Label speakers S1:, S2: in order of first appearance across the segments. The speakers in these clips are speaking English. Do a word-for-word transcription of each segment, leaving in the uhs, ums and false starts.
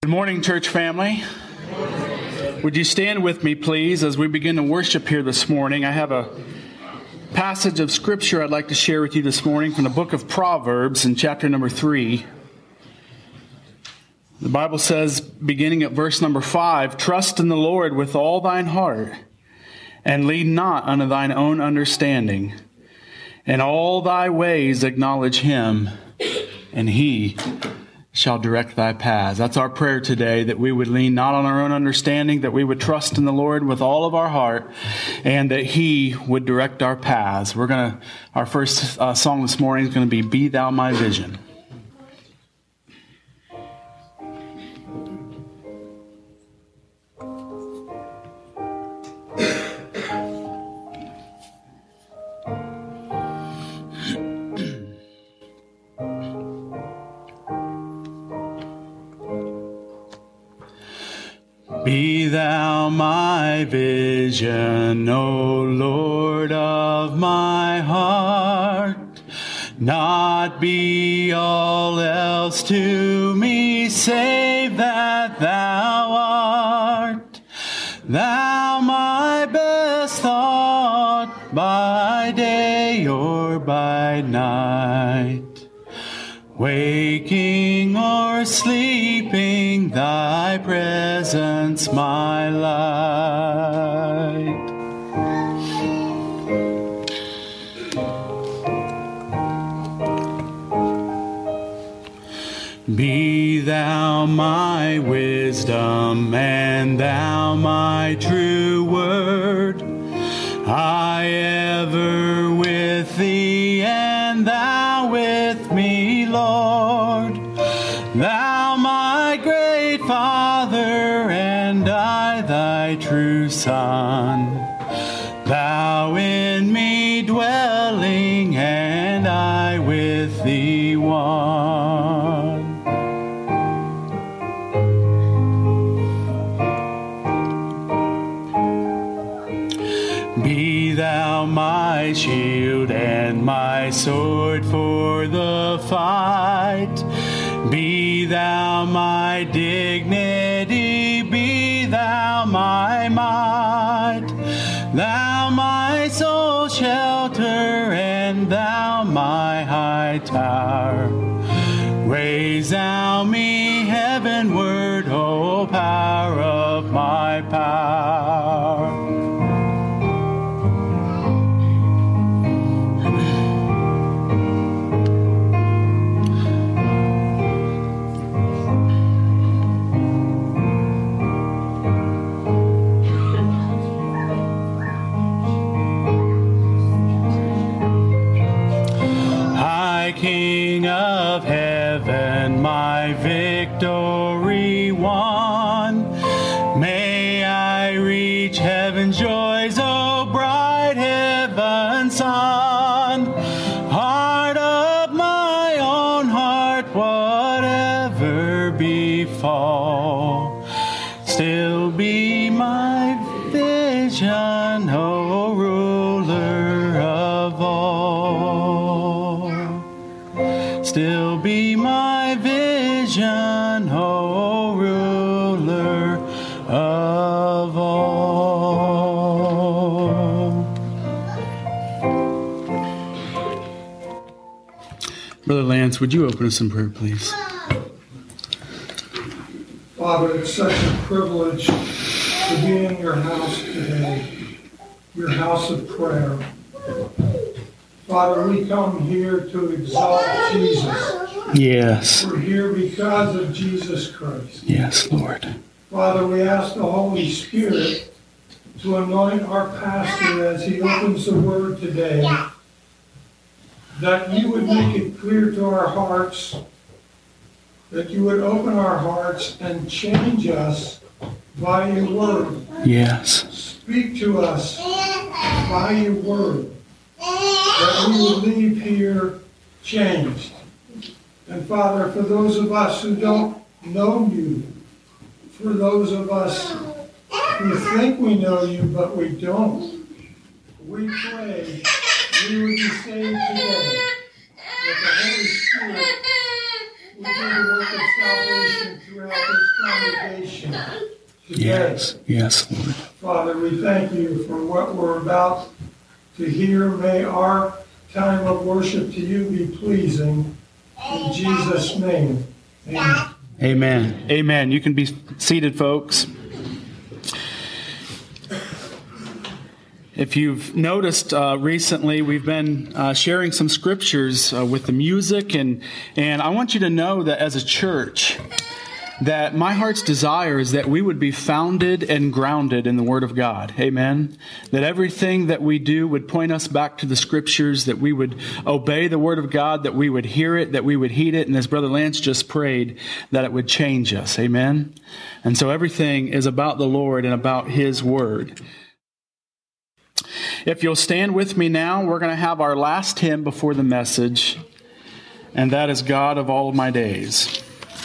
S1: Good morning, church family. Would you stand with me, please, as we begin to worship here this morning? I have a passage of Scripture I'd like to share with you this morning from the book of Proverbs in chapter number three. The Bible says, beginning at verse number five, "Trust in the Lord with all thine heart, and lean not unto thine own understanding. In all thy ways acknowledge him, and he shall direct thy paths." That's our prayer today, that we would lean not on our own understanding, that we would trust in the Lord with all of our heart, and that he would direct our paths. We're going to, our first uh, song this morning is going to be "Be Thou My Vision." Be thou my vision, O Lord of my heart, not be all else to me, save that thou art. Thou my best thought, by day or by night. Waking or sleeping, thy presence my light. Be thou my wisdom, and thou my true word. I ever with thee, and thou with me, Lord. Thou my great Father, and I thy true Son. Thou in me dwelling, and I with thee one. Be thou my shield and my sword for the fight. Be thou my dignity, be thou my might. Thou my soul shelter, and thou my high tower. Raise thou me heavenward, O power of my power. King of heaven, my victory won. May I reach heaven's joys, O bright heaven's sun. Heart of my own heart, whatever befall, still be my vision, O ruler of all. Still be my vision, O ruler of all. Brother Lance, would you open us in prayer, please?
S2: Father, it's such a privilege to be in your house today, your house of prayer. Father, we come here to exalt Jesus.
S1: Yes.
S2: We're here because of Jesus Christ.
S1: Yes, Lord.
S2: Father, we ask the Holy Spirit to anoint our pastor as he opens the word today, that you would make it clear to our hearts, that you would open our hearts and change us by your word.
S1: Yes.
S2: Speak to us by your word, that we will leave here changed. And Father, for those of us who don't know you, for those of us who think we know you but we don't, we pray we would be saved today, that the Holy Spirit would do the work of salvation throughout this congregation today.
S1: Yes, yes, Lord.
S2: Father, we thank you for what we're about to hear. May our time of worship to you be pleasing. In Jesus' name, amen.
S1: Amen. Amen. You can be seated, folks. If you've noticed uh, recently, we've been uh, sharing some scriptures uh, with the music, and and I want you to know that as a church, that my heart's desire is that we would be founded and grounded in the Word of God. Amen. That everything that we do would point us back to the Scriptures, that we would obey the Word of God, that we would hear it, that we would heed it, and as Brother Lance just prayed, that it would change us. Amen. And so everything is about the Lord and about His Word. If you'll stand with me now, we're going to have our last hymn before the message, and that is God of All My Days.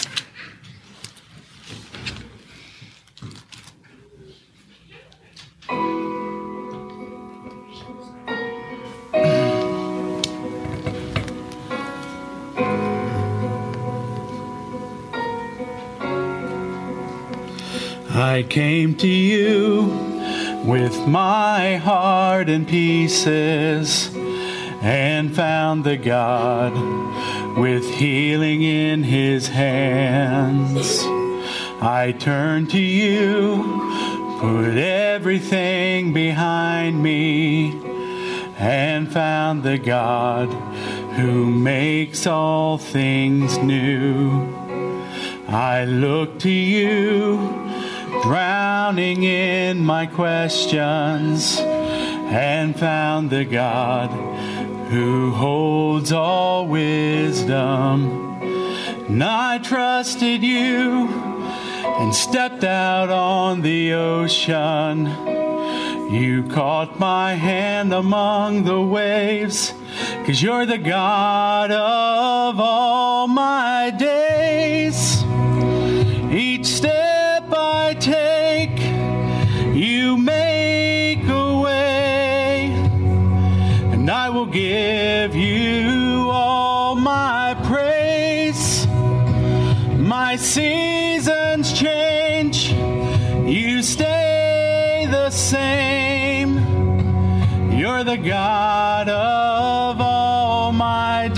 S1: I came to you with my heart in pieces and found the God with healing in His hands. I turned to you, put everything behind me, and found the God who makes all things new. I look to you, drowning in my questions, and found the God who holds all wisdom. And I trusted you and stepped out on the ocean. You caught my hand among the waves, 'cause you're the God of all my days. Each step I take, you make a way, and I will give you all my praise. My seasons change, you stay the same. You're the God of all my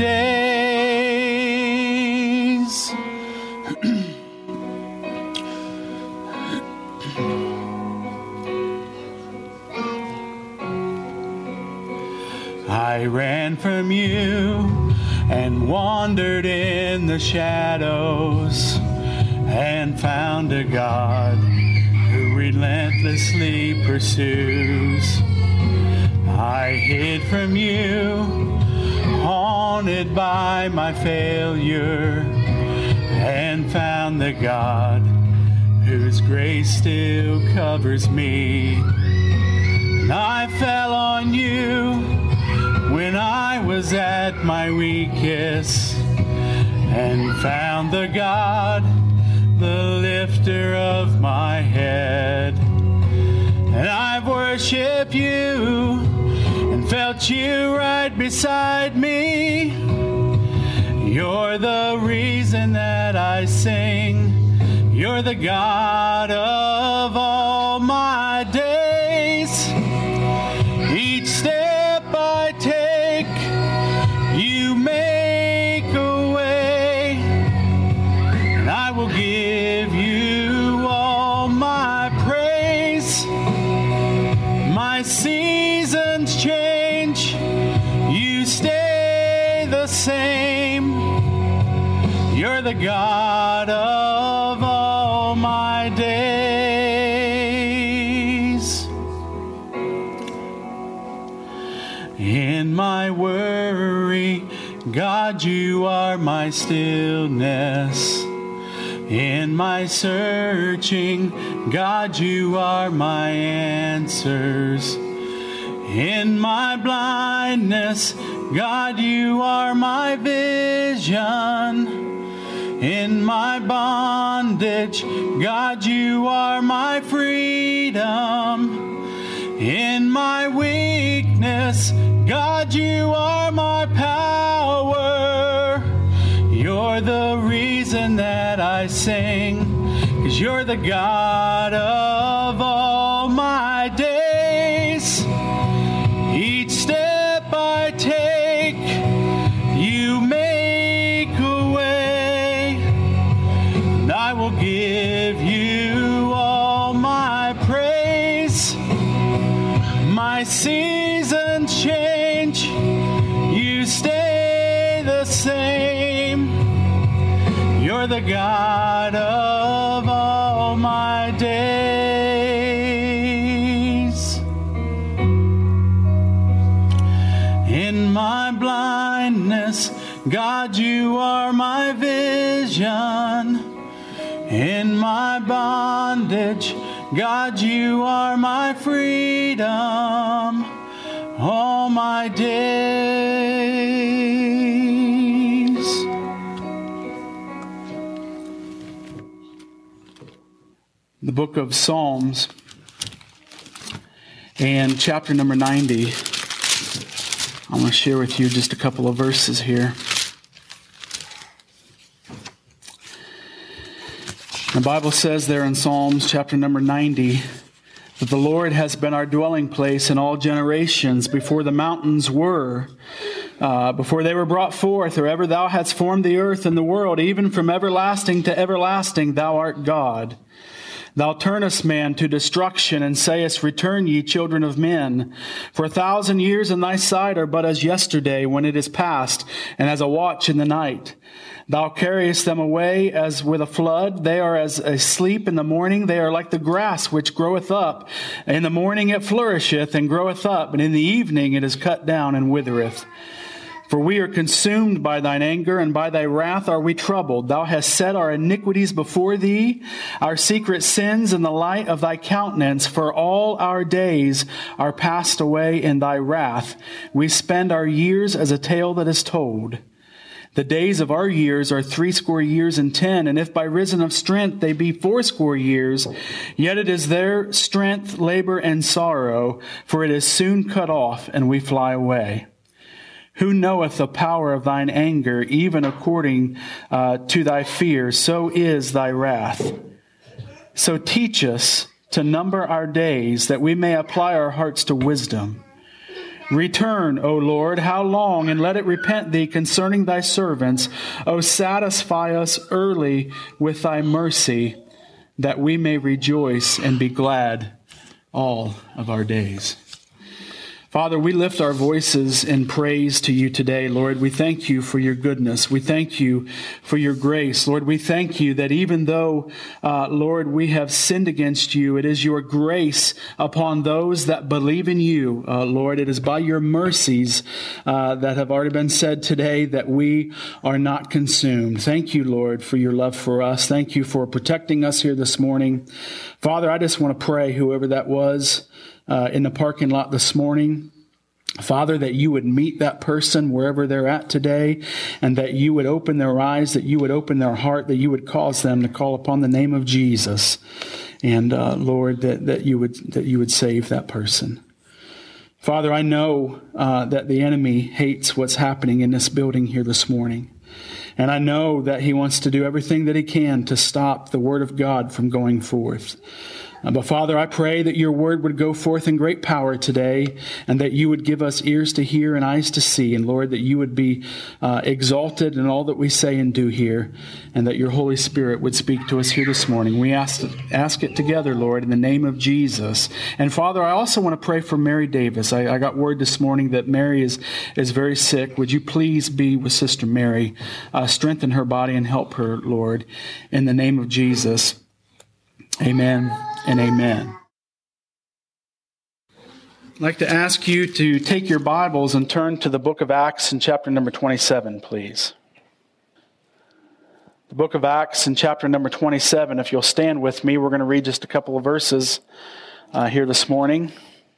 S1: days. I ran from you and wandered in the shadows and found a God who relentlessly pursues. I hid from you, haunted by my failure, and found the God whose grace still covers me. And I fell on you when I was at my weakest, and found the God, the lifter of my head. And I've worshiped you and felt you right beside me. You're the reason that I sing. You're the God of all my days. Each step I take, you make a way, and I will give you all my praise. My seasons change, you stay the same. You're the God of all my days. In my worry, God, you are my stillness. In my searching, God, you are my answers. In my blindness, God, you are my vision. In my bondage, God, you are my freedom. In my weakness, God, you are my power. You're the reason that I sing, 'cause you're the God of all my days. Each step I take, you make a way. And I will give you all my praise. My seasons change, you stay the same. You're the God of all my days. In my blindness, God, you are my vision. In my bondage, God, you are my freedom. All my days. The book of Psalms and chapter number ninety. I want to share with you just a couple of verses here. The Bible says there in Psalms chapter number ninety that the Lord has been our dwelling place in all generations before the mountains were, uh, before they were brought forth, or ever thou hadst formed the earth and the world, even from everlasting to everlasting thou art God. Thou turnest man to destruction, and sayest, Return, ye children of men. For a thousand years in thy sight are but as yesterday, when it is past, and as a watch in the night. Thou carriest them away as with a flood. They are as a sleep in the morning. They are like the grass which groweth up. In the morning it flourisheth and groweth up, and in the evening it is cut down and withereth. For we are consumed by thine anger, and by thy wrath are we troubled. Thou hast set our iniquities before thee, our secret sins in the light of thy countenance. For all our days are passed away in thy wrath. We spend our years as a tale that is told. The days of our years are threescore years and ten, and if by reason of strength they be fourscore years, yet it is their strength, labor, and sorrow, for it is soon cut off, and we fly away. Who knoweth the power of thine anger, even according uh, to thy fear, so is thy wrath. So teach us to number our days, that we may apply our hearts to wisdom. Return, O Lord, how long, and let it repent thee concerning thy servants. O satisfy us early with thy mercy, that we may rejoice and be glad all of our days. Father, we lift our voices in praise to you today, Lord. We thank you for your goodness. We thank you for your grace. Lord, we thank you that even though, uh, Lord, we have sinned against you, it is your grace upon those that believe in you, uh, Lord. It is by your mercies uh, that have already been said today that we are not consumed. Thank you, Lord, for your love for us. Thank you for protecting us here this morning. Father, I just want to pray, whoever that was, Uh, in the parking lot this morning, Father, that you would meet that person wherever they're at today, and that you would open their eyes, that you would open their heart, that you would cause them to call upon the name of Jesus, and uh, Lord, that, that you would that you would save that person. Father, I know uh, that the enemy hates what's happening in this building here this morning. And I know that he wants to do everything that he can to stop the word of God from going forth. Uh, but Father, I pray that your word would go forth in great power today, and that you would give us ears to hear and eyes to see. And Lord, that you would be uh, exalted in all that we say and do here, and that your Holy Spirit would speak to us here this morning. We ask, ask it together, Lord, in the name of Jesus. And Father, I also want to pray for Mary Davis. I, I got word this morning that Mary is, is very sick. Would you please be with Sister Mary? Uh, strengthen her body and help her, Lord, in the name of Jesus. Amen and amen. I'd like to ask you to take your Bibles and turn to the book of Acts in chapter number twenty-seven, please. The book of Acts in chapter number twenty-seven. If you'll stand with me, we're going to read just a couple of verses uh, here this morning.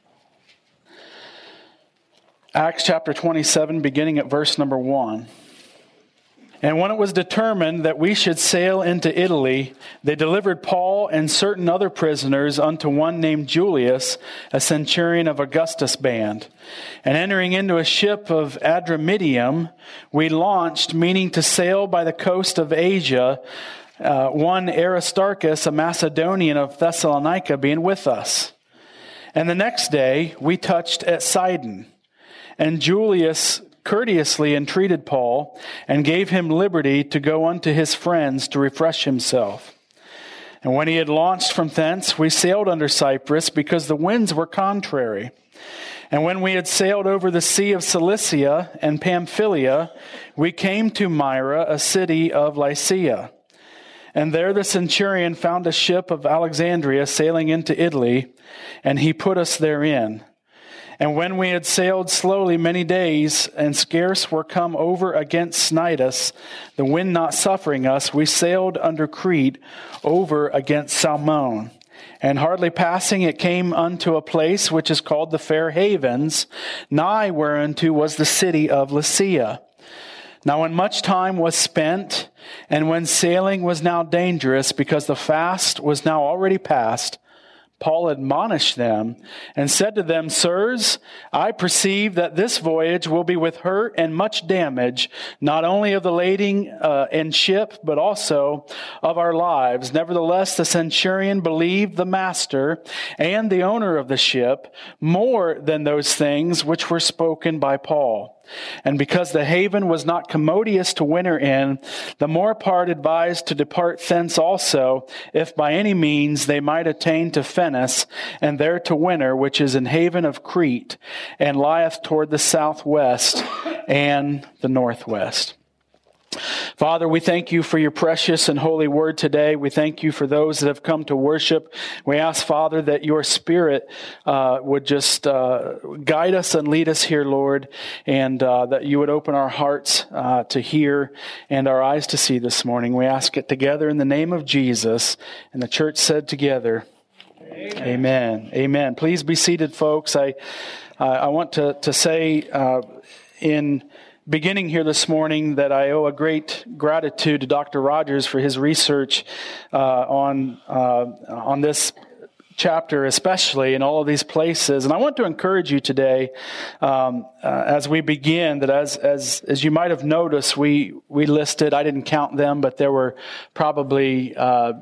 S1: Acts chapter twenty-seven, beginning at verse number one. And when it was determined that we should sail into Italy, they delivered Paul and certain other prisoners unto one named Julius, a centurion of Augustus' band. And entering into a ship of Adramyttium, we launched, meaning to sail by the coast of Asia, uh, one Aristarchus, a Macedonian of Thessalonica, being with us. And the next day we touched at Sidon, and Julius courteously entreated Paul and gave him liberty to go unto his friends to refresh himself. And when he had launched from thence, we sailed under Cyprus, because the winds were contrary. And when we had sailed over the sea of Cilicia and Pamphylia, we came to Myra, a city of Lycia. And there the centurion found a ship of Alexandria sailing into Italy, and he put us therein. And when we had sailed slowly many days, and scarce were come over against Cnidus, the wind not suffering us, we sailed under Crete over against Salmone. And hardly passing, it came unto a place which is called the Fair Havens, nigh whereunto was the city of Lasea. Now when much time was spent, and when sailing was now dangerous, because the fast was now already past, Paul admonished them and said to them, Sirs, I perceive that this voyage will be with hurt and much damage, not only of the lading uh, and ship, but also of our lives. Nevertheless, the centurion believed the master and the owner of the ship more than those things which were spoken by Paul. And because the haven was not commodious to winter in, the more part advised to depart thence also, if by any means they might attain to Phenice, and there to winter, which is an haven of Crete, and lieth toward the southwest and the northwest. Father, we thank you for your precious and holy word today. We thank you for those that have come to worship. We ask, Father, that your Spirit uh, would just uh, guide us and lead us here, Lord, and uh, that you would open our hearts uh, to hear and our eyes to see this morning. We ask it together in the name of Jesus. And the church said together, Amen. Amen. Amen. Please be seated, folks. I uh, I want to, to say uh, in... beginning here this morning that I owe a great gratitude to Doctor Rogers for his research uh, on uh, on this chapter, especially in all of these places. And I want to encourage you today, um, uh, as we begin, that as as as you might have noticed, we we listed, I didn't count them, but there were probably uh,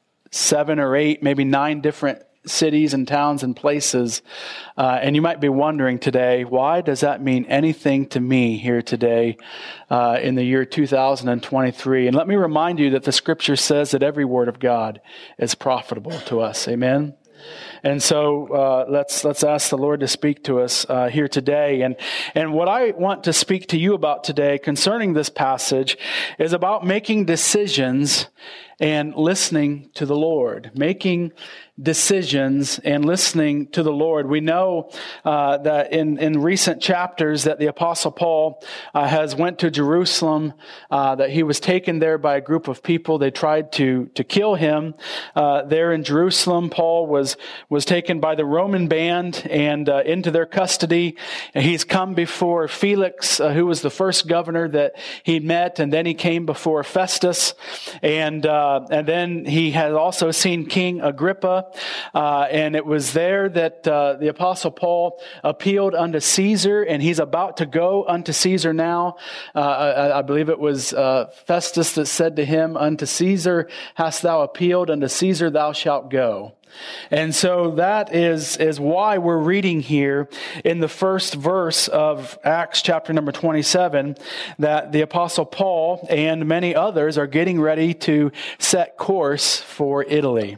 S1: seven or eight, maybe nine different cities and towns and places. Uh, and you might be wondering today, why does that mean anything to me here today uh, in the year two thousand twenty-three? And let me remind you that the scripture says that every word of God is profitable to us. Amen? And so uh, let's let's ask the Lord to speak to us uh, here today. And and what I want to speak to you about today concerning this passage is about making decisions and listening to the Lord. Making decisions and listening to the Lord. We know uh, that in, in recent chapters that the Apostle Paul uh, has went to Jerusalem, uh, that he was taken there by a group of people. They tried to to kill him uh, there in Jerusalem. Paul was was taken by the Roman band and uh, into their custody. And he's come before Felix, uh, who was the first governor that he met, and then he came before Festus, and uh, and then he had also seen King Agrippa. Uh, and it was there that uh, the Apostle Paul appealed unto Caesar, and he's about to go unto Caesar now. Uh, I, I believe it was uh, Festus that said to him, Unto Caesar hast thou appealed, unto Caesar thou shalt go. And so that is, is why we're reading here in the first verse of Acts chapter number twenty-seven, that the Apostle Paul and many others are getting ready to set course for Italy.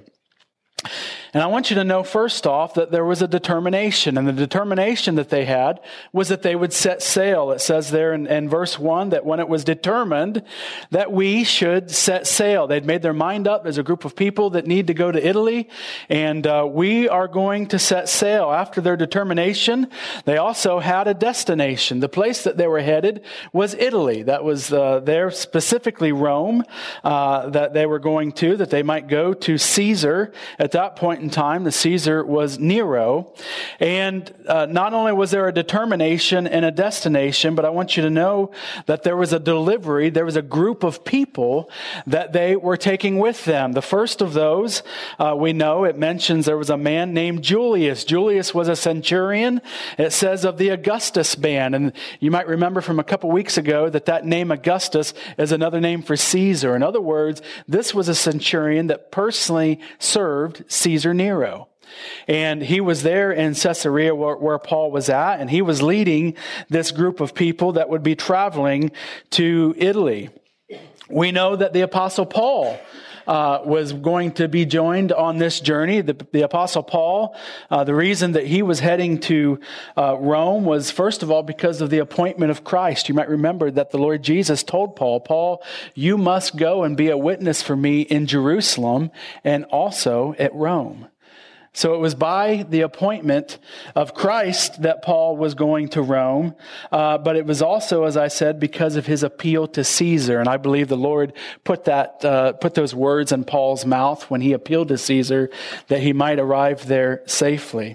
S1: And I want you to know first off that there was a determination, and the determination that they had was that they would set sail. It says there in, in verse one that when it was determined that we should set sail, they'd made their mind up as a group of people that need to go to Italy, and uh, we are going to set sail. After their determination, they also had a destination. The place that they were headed was Italy. That was uh, there, specifically Rome, uh, that they were going to, that they might go to Caesar. At that point point in time, the Caesar was Nero. And uh, not only was there a determination and a destination, but I want you to know that there was a delivery, there was a group of people that they were taking with them. The first of those, uh, we know, it mentions there was a man named Julius. Julius was a centurion, it says, of the Augustus band. And you might remember from a couple weeks ago that that name Augustus is another name for Caesar. In other words, this was a centurion that personally served Caesar Nero. And he was there in Caesarea where, where Paul was at, and he was leading this group of people that would be traveling to Italy. We know that the Apostle Paul Uh, was going to be joined on this journey. The, the Apostle Paul, uh, the reason that he was heading to uh, Rome was, first of all, because of the appointment of Christ. You might remember that the Lord Jesus told Paul, Paul, you must go and be a witness for me in Jerusalem and also at Rome. So it was by the appointment of Christ that Paul was going to Rome, uh, but it was also, as I said, because of his appeal to Caesar. And I believe the Lord put that, uh, put those words in Paul's mouth when he appealed to Caesar, that he might arrive there safely.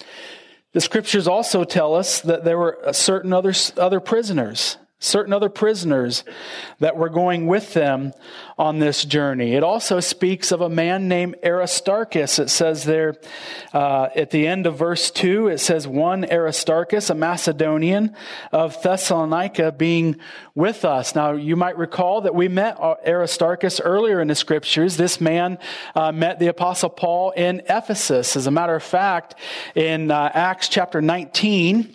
S1: The scriptures also tell us that there were certain other other prisoners. Certain other prisoners that were going with them on this journey. It also speaks of a man named Aristarchus. It says there uh, at the end of verse two, it says, one Aristarchus, a Macedonian of Thessalonica, being with us. Now, you might recall that we met Aristarchus earlier in the scriptures. This man uh, met the Apostle Paul in Ephesus. As a matter of fact, in uh, Acts chapter nineteen,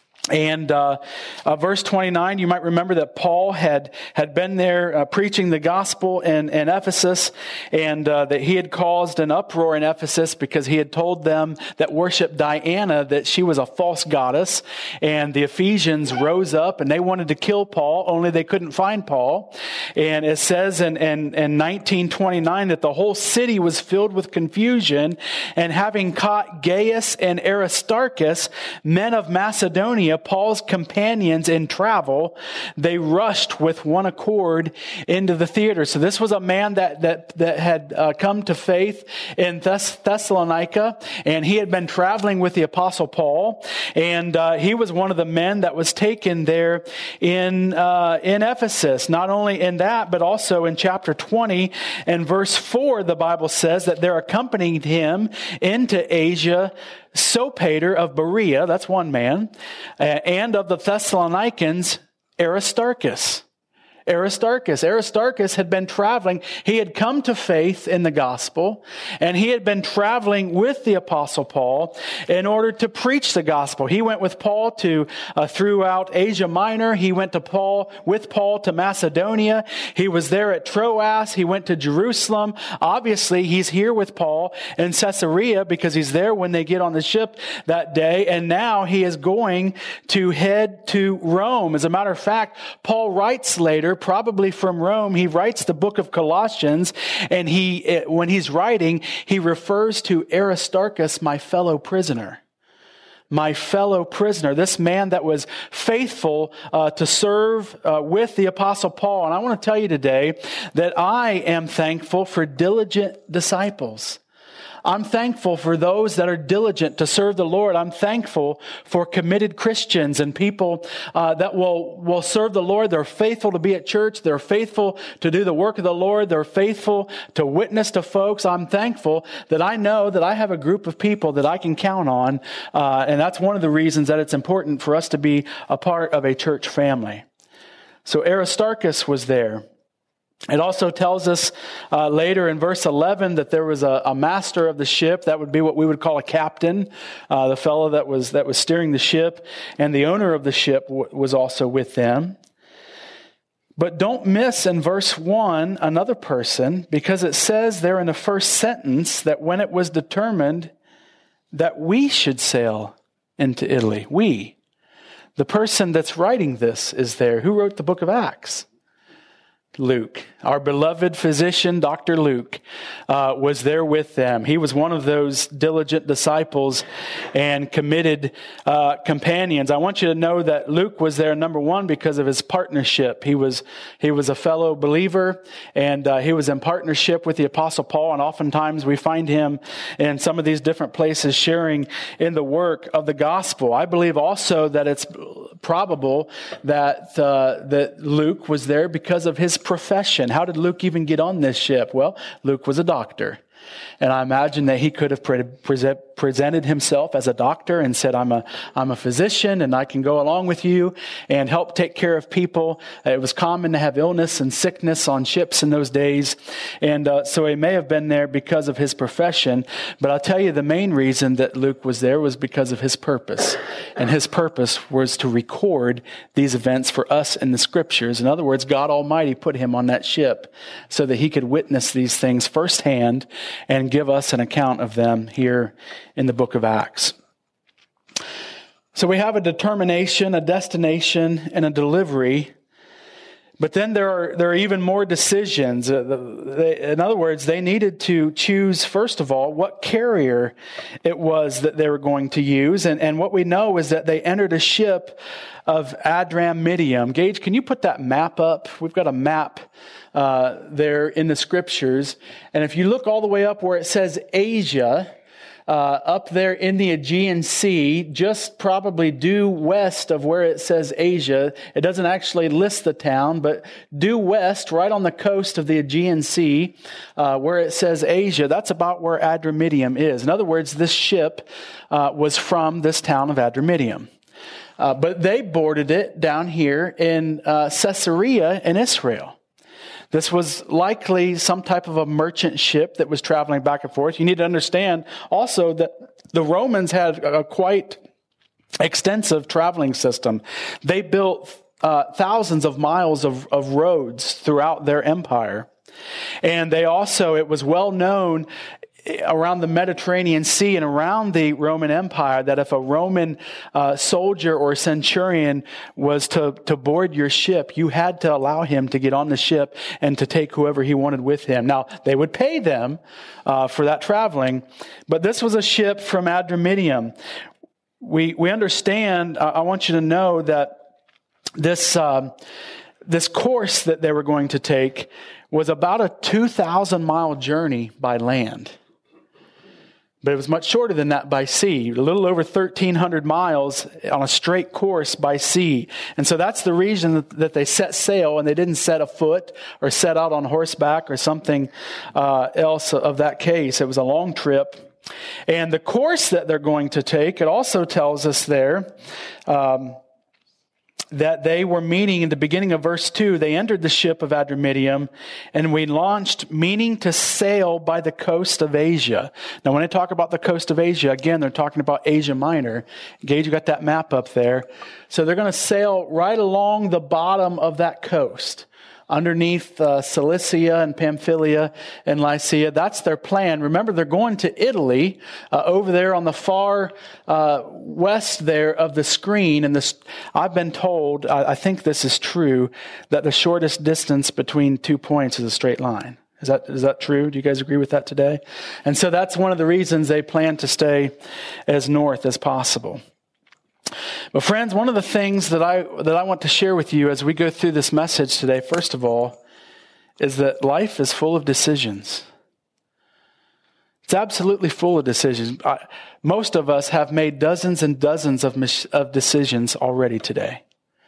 S1: And uh, uh, verse twenty-nine, you might remember that Paul had had been there uh, preaching the gospel in, in Ephesus, and uh, that he had caused an uproar in Ephesus because he had told them that worshiped Diana, that she was a false goddess. And the Ephesians rose up and they wanted to kill Paul, only they couldn't find Paul. And it says in, in, in nineteen twenty-nine that the whole city was filled with confusion, and having caught Gaius and Aristarchus, men of Macedonia, Paul's companions in travel, they rushed with one accord into the theater. So this was a man that that that had uh, come to faith in Thess- Thessalonica, and he had been traveling with the Apostle Paul, and uh, he was one of the men that was taken there in uh, in Ephesus. Not only in that, but also in chapter twenty and verse four, the Bible says that there accompanied him into Asia Sopater of Berea, that's one man, uh, and of the Thessalonians, Aristarchus. Aristarchus. Aristarchus had been traveling. He had come to faith in the gospel, and he had been traveling with the Apostle Paul in order to preach the gospel. He went with Paul to uh, throughout Asia Minor. He went to Paul with Paul to Macedonia. He was there at Troas. He went to Jerusalem. Obviously, he's here with Paul in Caesarea because he's there when they get on the ship that day. And now he is going to head to Rome. As a matter of fact, Paul writes later, probably from Rome, he writes the book of Colossians, and he, when he's writing, he refers to Aristarchus, my fellow prisoner. My fellow prisoner, this man that was faithful uh, to serve uh, with the Apostle Paul. And I want to tell you today that I am thankful for diligent disciples. I'm thankful for those that are diligent to serve the Lord. I'm thankful for committed Christians and people uh, that will, will serve the Lord. They're faithful to be at church. They're faithful to do the work of the Lord. They're faithful to witness to folks. I'm thankful that I know that I have a group of people that I can count on. Uh, and that's one of the reasons that it's important for us to be a part of a church family. So Aristarchus was there. It also tells us uh, later in verse eleven that there was a, a master of the ship. That would be what we would call a captain, uh, the fellow that was that was steering the ship, and the owner of the ship w- was also with them. But don't miss in verse one another person, because it says there in the first sentence that when it was determined that we should sail into Italy, we, the person that's writing this is there. Who wrote the book of Acts? Luke, our beloved physician, Doctor Luke, uh, was there with them. He was one of those diligent disciples and committed uh, companions. I want you to know that Luke was there, number one, because of his partnership. He was he was a fellow believer, and uh, he was in partnership with the Apostle Paul, and oftentimes we find him in some of these different places sharing in the work of the gospel. I believe also that it's probable that uh, that Luke was there because of his profession. How did Luke even get on this ship? Well, Luke was a doctor. And I imagine that he could have pre- present, presented himself as a doctor and said, I'm a, I'm a physician and I can go along with you and help take care of people. It was common to have illness and sickness on ships in those days. And uh, so he may have been there because of his profession. But I'll tell you, the main reason that Luke was there was because of his purpose. And his purpose was to record these events for us in the scriptures. In other words, God Almighty put him on that ship so that he could witness these things firsthand and give us an account of them here in the book of Acts. So we have a determination, a destination, and a delivery. But then there are there are even more decisions. Uh, the, they, in other words, they needed to choose, first of all, what carrier it was that they were going to use. And, and what we know is that they entered a ship of Adramyttium. Gage, can you put that map up? We've got a map uh, there in the scriptures. And if you look all the way up where it says Asia, Uh, up there in the Aegean Sea, just probably due west of where it says Asia. It doesn't actually list the town, but due west, right on the coast of the Aegean Sea, uh, where it says Asia, that's about where Adramyttium is. In other words, this ship uh, was from this town of Adramyttium. Uh, but they boarded it down here in uh, Caesarea in Israel. This was likely some type of a merchant ship that was traveling back and forth. You need to understand also that the Romans had a quite extensive traveling system. They built uh, thousands of miles of, of roads throughout their empire. And they also, it was well known around the Mediterranean Sea and around the Roman Empire that if a Roman uh, soldier or centurion was to, to board your ship, you had to allow him to get on the ship and to take whoever he wanted with him. Now, they would pay them uh, for that traveling, but this was a ship from Adramyttium. We we understand, uh, I want you to know that this uh, this course that they were going to take was about a two thousand mile journey by land. But it was much shorter than that by sea, a little over thirteen hundred miles on a straight course by sea. And so that's the reason that, that they set sail and they didn't set afoot or set out on horseback or something uh, else of that case. It was a long trip. And the course that they're going to take, it also tells us there, um, that they were meeting in the beginning of verse two. They entered the ship of Adramyttium, and we launched, meaning to sail by the coast of Asia. Now, when I talk about the coast of Asia, again, they're talking about Asia Minor. Gage, you got that map up there. So they're going to sail right along the bottom of that coast, underneath uh, Cilicia and Pamphylia and Lycia. That's their plan. Remember, they're going to Italy, uh, over there on the far uh, west there of the screen. And this, I've been told, I, I think this is true, that the shortest distance between two points is a straight line. Is that is that true? Do you guys agree with that today? And so that's one of the reasons they plan to stay as north as possible. But friends, one of the things that I that I want to share with you as we go through this message today, first of all, is that life is full of decisions. It's absolutely full of decisions. I, most of us have made dozens and dozens of, of decisions already today.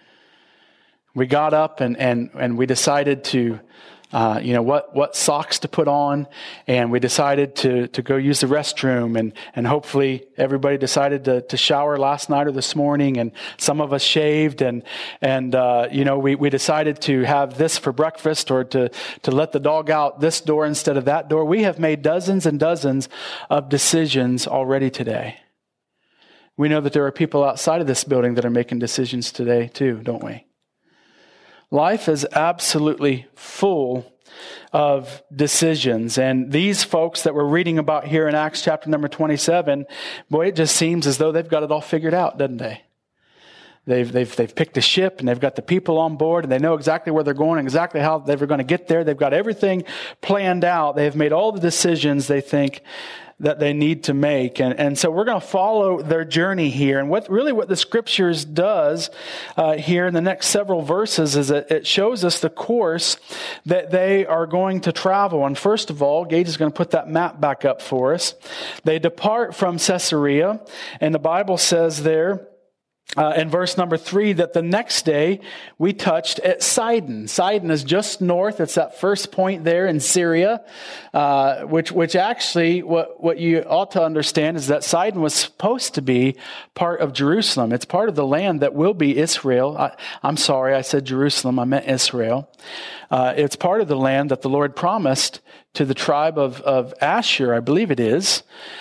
S1: We got up and, and, and we decided to Uh, you know, what, what socks to put on, and we decided to, to go use the restroom, and, and hopefully everybody decided to, to shower last night or this morning, and some of us shaved, and, and, uh, you know, we, we decided to have this for breakfast or to, to let the dog out this door instead of that door. We have made dozens and dozens of decisions already today. We know that there are people outside of this building that are making decisions today too, don't we? Life is absolutely full of decisions. And these folks that we're reading about here in Acts chapter number twenty-seven, boy, it just seems as though they've got it all figured out, doesn't they? They've, they've, they've picked a ship and they've got the people on board and they know exactly where they're going, exactly how they're going to get there. They've got everything planned out. They've made all the decisions they think that they need to make. And, and so we're going to follow their journey here. And what really what the scriptures does uh, here in the next several verses is that it shows us the course that they are going to travel. And first of all, Gage is going to put that map back up for us. They depart from Caesarea, and the Bible says there, Uh, in verse number three, that the next day we touched at Sidon. Sidon is just north. It's that first point there in Syria, uh, which which actually what what you ought to understand is that Sidon was supposed to be part of Jerusalem. It's part of the land that will be Israel. I, I'm sorry, I said Jerusalem. I meant Israel. Uh, it's part of the land that the Lord promised to the tribe of, of Asher, I believe it is.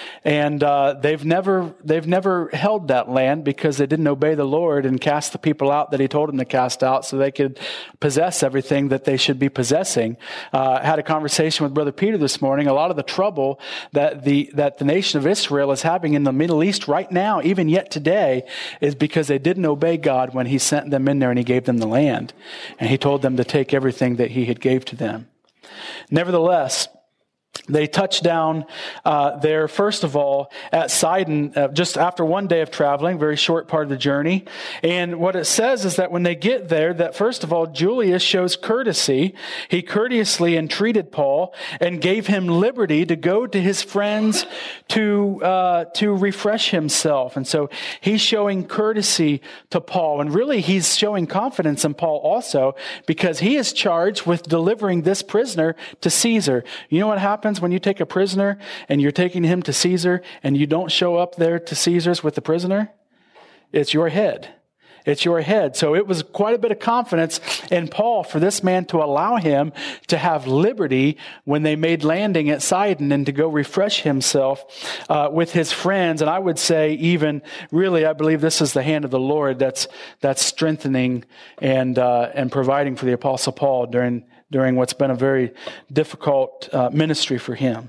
S1: And uh, they've never they've never held that land because they didn't obey the Lord and cast the people out that He told them to cast out, so they could possess everything that they should be possessing. Uh, I had a conversation with Brother Peter this morning. A lot of the trouble that the that the nation of Israel is having in the Middle East right now, even yet today, is because they didn't obey God when He sent them in there and He gave them the land, and He told them to take everything that He had gave to them. Nevertheless, they touched down uh, there, first of all, at Sidon, uh, just after one day of traveling, very short part of the journey. And what it says is that when they get there, that first of all, Julius shows courtesy. He courteously entreated Paul and gave him liberty to go to his friends to uh, to refresh himself. And so he's showing courtesy to Paul. And really, he's showing confidence in Paul also, because he is charged with delivering this prisoner to Caesar. You know what happens when you take a prisoner and you're taking him to Caesar and you don't show up there to Caesar's with the prisoner? It's your head. It's your head. So it was quite a bit of confidence in Paul for this man to allow him to have liberty when they made landing at Sidon and to go refresh himself uh, with his friends. And I would say even really, I believe this is the hand of the Lord that's that's strengthening and uh, and providing for the Apostle Paul during during what's been a very difficult uh, ministry for him.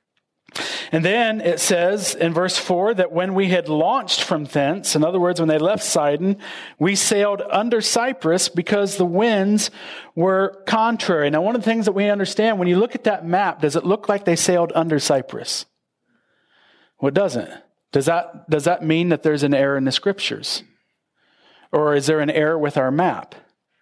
S1: And then it says in verse four that when we had launched from thence, in other words, when they left Sidon, we sailed under Cyprus because the winds were contrary. Now, one of the things that we understand, when you look at that map, does it look like they sailed under Cyprus? Well, it doesn't. Does that, does that mean that there's an error in the scriptures? Or is there an error with our map?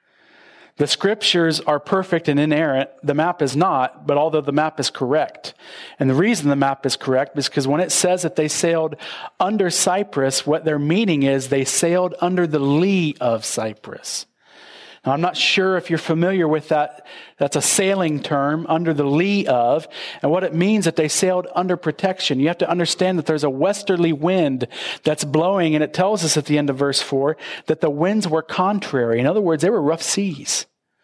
S1: The scriptures are perfect and inerrant. The map is not, but although the map is correct. And the reason the map is correct is because when it says that they sailed under Cyprus, what they're meaning is they sailed under the lee of Cyprus. Now, I'm not sure if you're familiar with that. That's a sailing term, under the lee of. And what it means that they sailed under protection. You have to understand that there's a westerly wind that's blowing. And it tells us at the end of verse four that the winds were contrary. In other words, they were rough seas.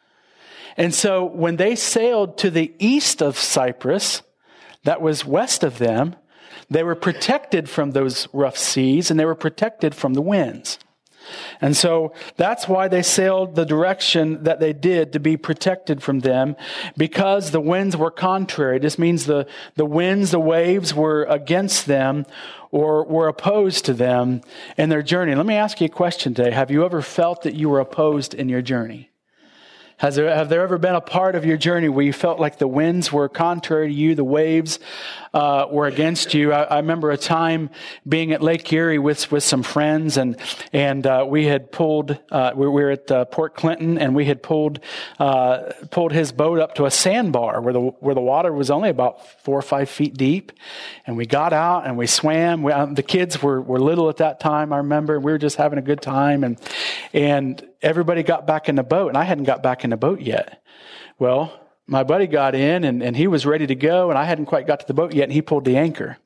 S1: And so when they sailed to the east of Cyprus, that was west of them, they were protected from those rough seas and they were protected from the winds. And so that's why they sailed the direction that they did, to be protected from them, because the winds were contrary. This means the, the winds, the waves were against them or were opposed to them in their journey. Let me ask you a question today. Have you ever felt that you were opposed in your journey? Has there, have there ever been a part of your journey where you felt like the winds were contrary to you, the waves uh, were against you? I, I remember a time being at Lake Erie with with some friends, and and uh, we had pulled. Uh, we were at uh, Port Clinton, and we had pulled uh, pulled his boat up to a sandbar where the where the water was only about four or five feet deep, and we got out and we swam. We, um, the kids were were little at that time. I remember we were just having a good time, and and. Everybody got back in the boat, and I hadn't got back in the boat yet. Well, my buddy got in, and, and he was ready to go, and I hadn't quite got to the boat yet, and he pulled the anchor.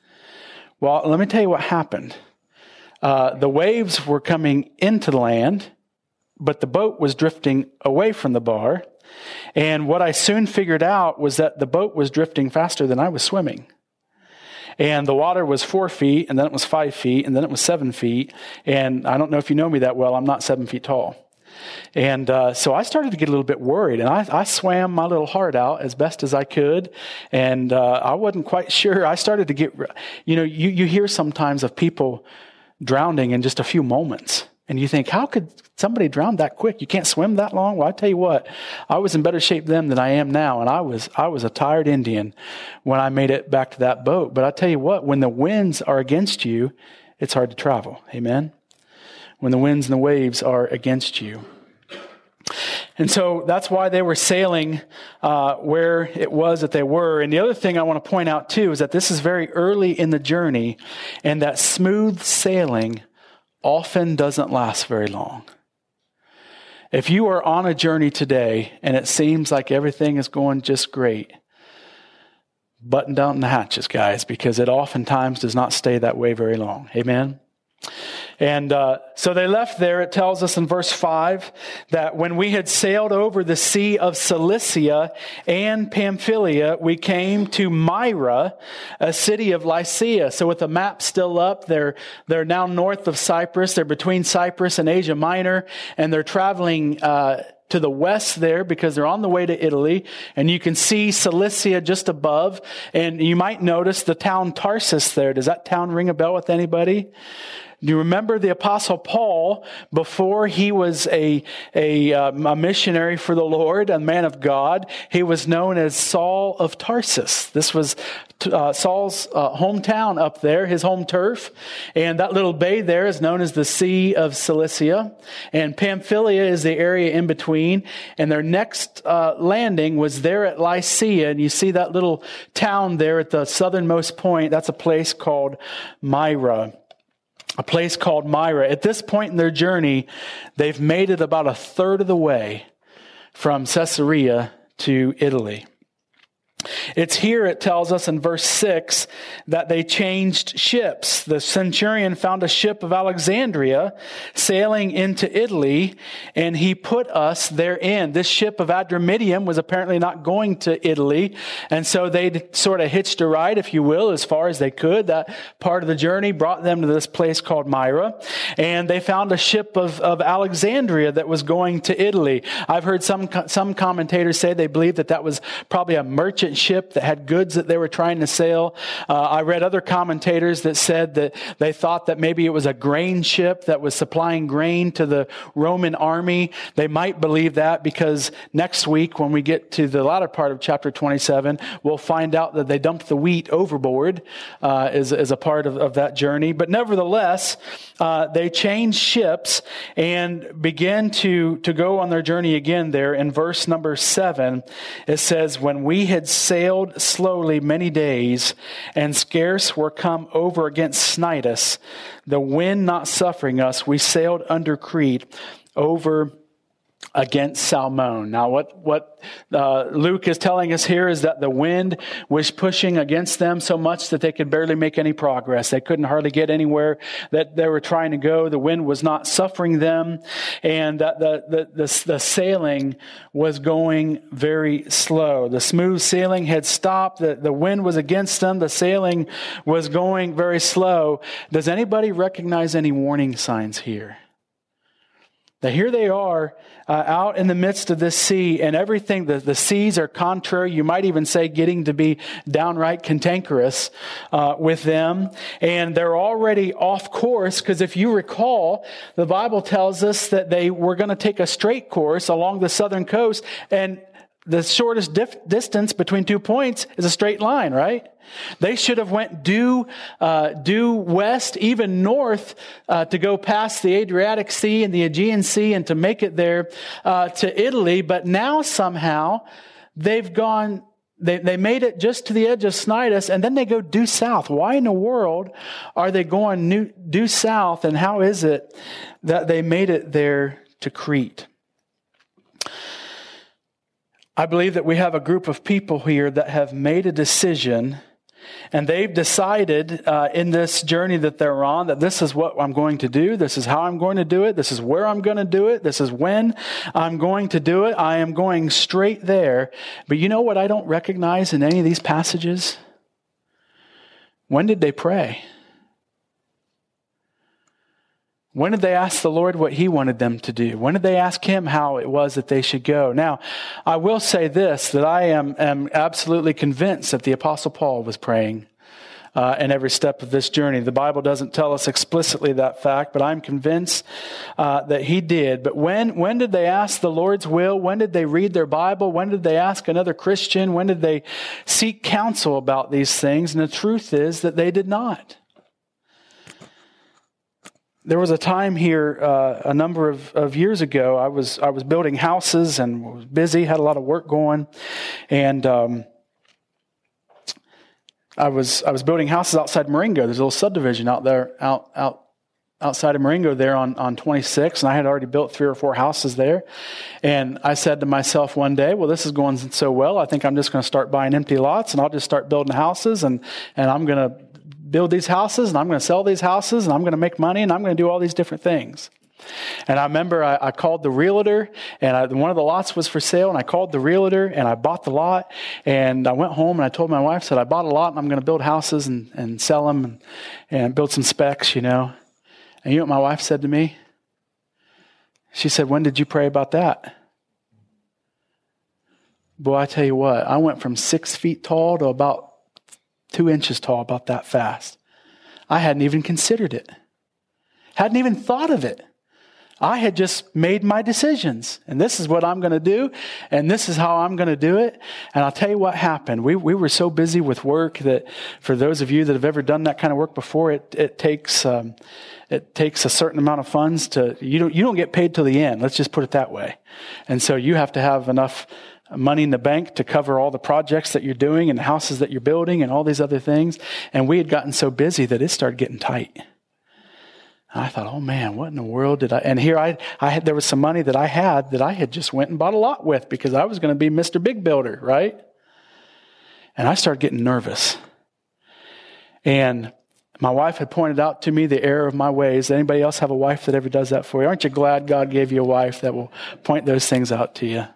S1: Well, let me tell you what happened. Uh, the waves were coming into the land, but the boat was drifting away from the bar. And what I soon figured out was that the boat was drifting faster than I was swimming. And the water was four feet, and then it was five feet, and then it was seven feet. And I don't know if you know me that well. I'm not seven feet tall. And uh, so I started to get a little bit worried. And I, I swam my little heart out as best as I could. And uh, I wasn't quite sure. I started to get, you know, you, you hear sometimes of people drowning in just a few moments. And you think, how could somebody drown that quick? You can't swim that long? Well, I tell you what, I was in better shape then than I am now. And I was, I was a tired Indian when I made it back to that boat. But I tell you what, when the winds are against you, it's hard to travel. Amen. When the winds and the waves are against you. And so that's why they were sailing uh, where it was that they were. And the other thing I want to point out too is that this is very early in the journey, and that smooth sailing often doesn't last very long. If you are on a journey today and it seems like everything is going just great, button down the hatches, guys, because it oftentimes does not stay that way very long. Amen? And uh, so they left there. It tells us in verse five that when we had sailed over the sea of Cilicia and Pamphylia, we came to Myra, a city of Lycia. So with the map still up, they're they're now north of Cyprus. They're between Cyprus and Asia Minor, and they're traveling uh to the west there because they're on the way to Italy. And you can see Cilicia just above. And you might notice the town Tarsus there. Does that town ring a bell with anybody? Do you remember the Apostle Paul, before he was a, a, um, a missionary for the Lord, a man of God, he was known as Saul of Tarsus. This was uh, Saul's uh, hometown up there, his home turf. And that little bay there is known as the Sea of Cilicia. And Pamphylia is the area in between. And their next uh, landing was there at Lycia. And you see that little town there at the southernmost point. That's a place called Myra. A place called Myra. At this point in their journey, they've made it about a third of the way from Caesarea to Italy. It's here, it tells us in verse six, that they changed ships. The centurion found a ship of Alexandria sailing into Italy, and he put us therein. This ship of Adramyttium was apparently not going to Italy, and so they sort of hitched a ride, if you will, as far as they could. That part of the journey brought them to this place called Myra, and they found a ship of, of Alexandria that was going to Italy. I've heard some some commentators say they believe that that was probably a merchant ship that had goods that they were trying to sail. Uh, I read other commentators that said that they thought that maybe it was a grain ship that was supplying grain to the Roman army. They might believe that because next week when we get to the latter part of chapter twenty-seven, we'll find out that they dumped the wheat overboard uh, as, as a part of, of that journey. But nevertheless, uh, they changed ships and began to, to go on their journey again there. In verse number seven, it says, when we had sailed slowly many days, and scarce were come over against Cnidus, the wind not suffering us, we sailed under Crete over against Salmon. Now, what what uh, Luke is telling us here is that the wind was pushing against them so much that they could barely make any progress. They couldn't hardly get anywhere that they were trying to go. The wind was not suffering them, and that the, the the the sailing was going very slow. The smooth sailing had stopped. The, the wind was against them. The sailing was going very slow. Does anybody recognize any warning signs here? That here they are uh, out in the midst of this sea, and everything, the, the seas are contrary. You might even say getting to be downright cantankerous uh, with them. And they're already off course, because if you recall, the Bible tells us that they were going to take a straight course along the southern coast, and the shortest dif- distance between two points is a straight line, right? They should have went due, uh, due west, even north, uh, to go past the Adriatic Sea and the Aegean Sea and to make it there, uh, to Italy. But now somehow they've gone, they, they made it just to the edge of Cnidus, and then they go due south. Why in the world are they going new, due south? And how is it that they made it there to Crete? I believe that we have a group of people here that have made a decision, and they've decided uh, in this journey that they're on that this is what I'm going to do. This is how I'm going to do it. This is where I'm going to do it. This is when I'm going to do it. I am going straight there. But you know what I don't recognize in any of these passages? When did they pray? When did they ask the Lord what He wanted them to do? When did they ask Him how it was that they should go? Now, I will say this, that I am, am absolutely convinced that the Apostle Paul was praying. uh, in every step of this journey. The Bible doesn't tell us explicitly that fact, but I'm convinced uh, that he did. But when when did they ask the Lord's will? When did they read their Bible? When did they ask another Christian? When did they seek counsel about these things? And the truth is that they did not. There was a time here uh, a number of, of years ago. I was I was building houses and was busy, had a lot of work going, and um, I was I was building houses outside Marengo. There's a little subdivision out there out out outside of Marengo there on on twenty-six, and I had already built three or four houses there. And I said to myself one day, "Well, this is going so well. I think I'm just going to start buying empty lots, and I'll just start building houses, and and I'm going to build these houses, and I'm going to sell these houses, and I'm going to make money, and I'm going to do all these different things." And I remember I, I called the realtor, and I, one of the lots was for sale, and I called the realtor, and I bought the lot, and I went home, and I told my wife, said, "I bought a lot, and I'm going to build houses and, and sell them and, and build some specs, you know." And you know what my wife said to me? She said, "When did you pray about that?" Boy, I tell you what, I went from six feet tall to about two inches tall about that fast. I hadn't even considered it. Hadn't even thought of it. I had just made my decisions. And this is what I'm going to do. And this is how I'm going to do it. And I'll tell you what happened. We we were so busy with work that for those of you that have ever done that kind of work before, it it takes um, it takes a certain amount of funds to, you don't, you don't get paid till the end. Let's just put it that way. And so you have to have enough money in the bank to cover all the projects that you're doing and the houses that you're building and all these other things. And we had gotten so busy that it started getting tight. And I thought, oh man, what in the world did I, and here I, I had, there was some money that I had that I had just went and bought a lot with because I was going to be Mister Big Builder, right? And I started getting nervous. And my wife had pointed out to me the error of my ways. Anybody else have a wife that ever does that for you? Aren't you glad God gave you a wife that will point those things out to you?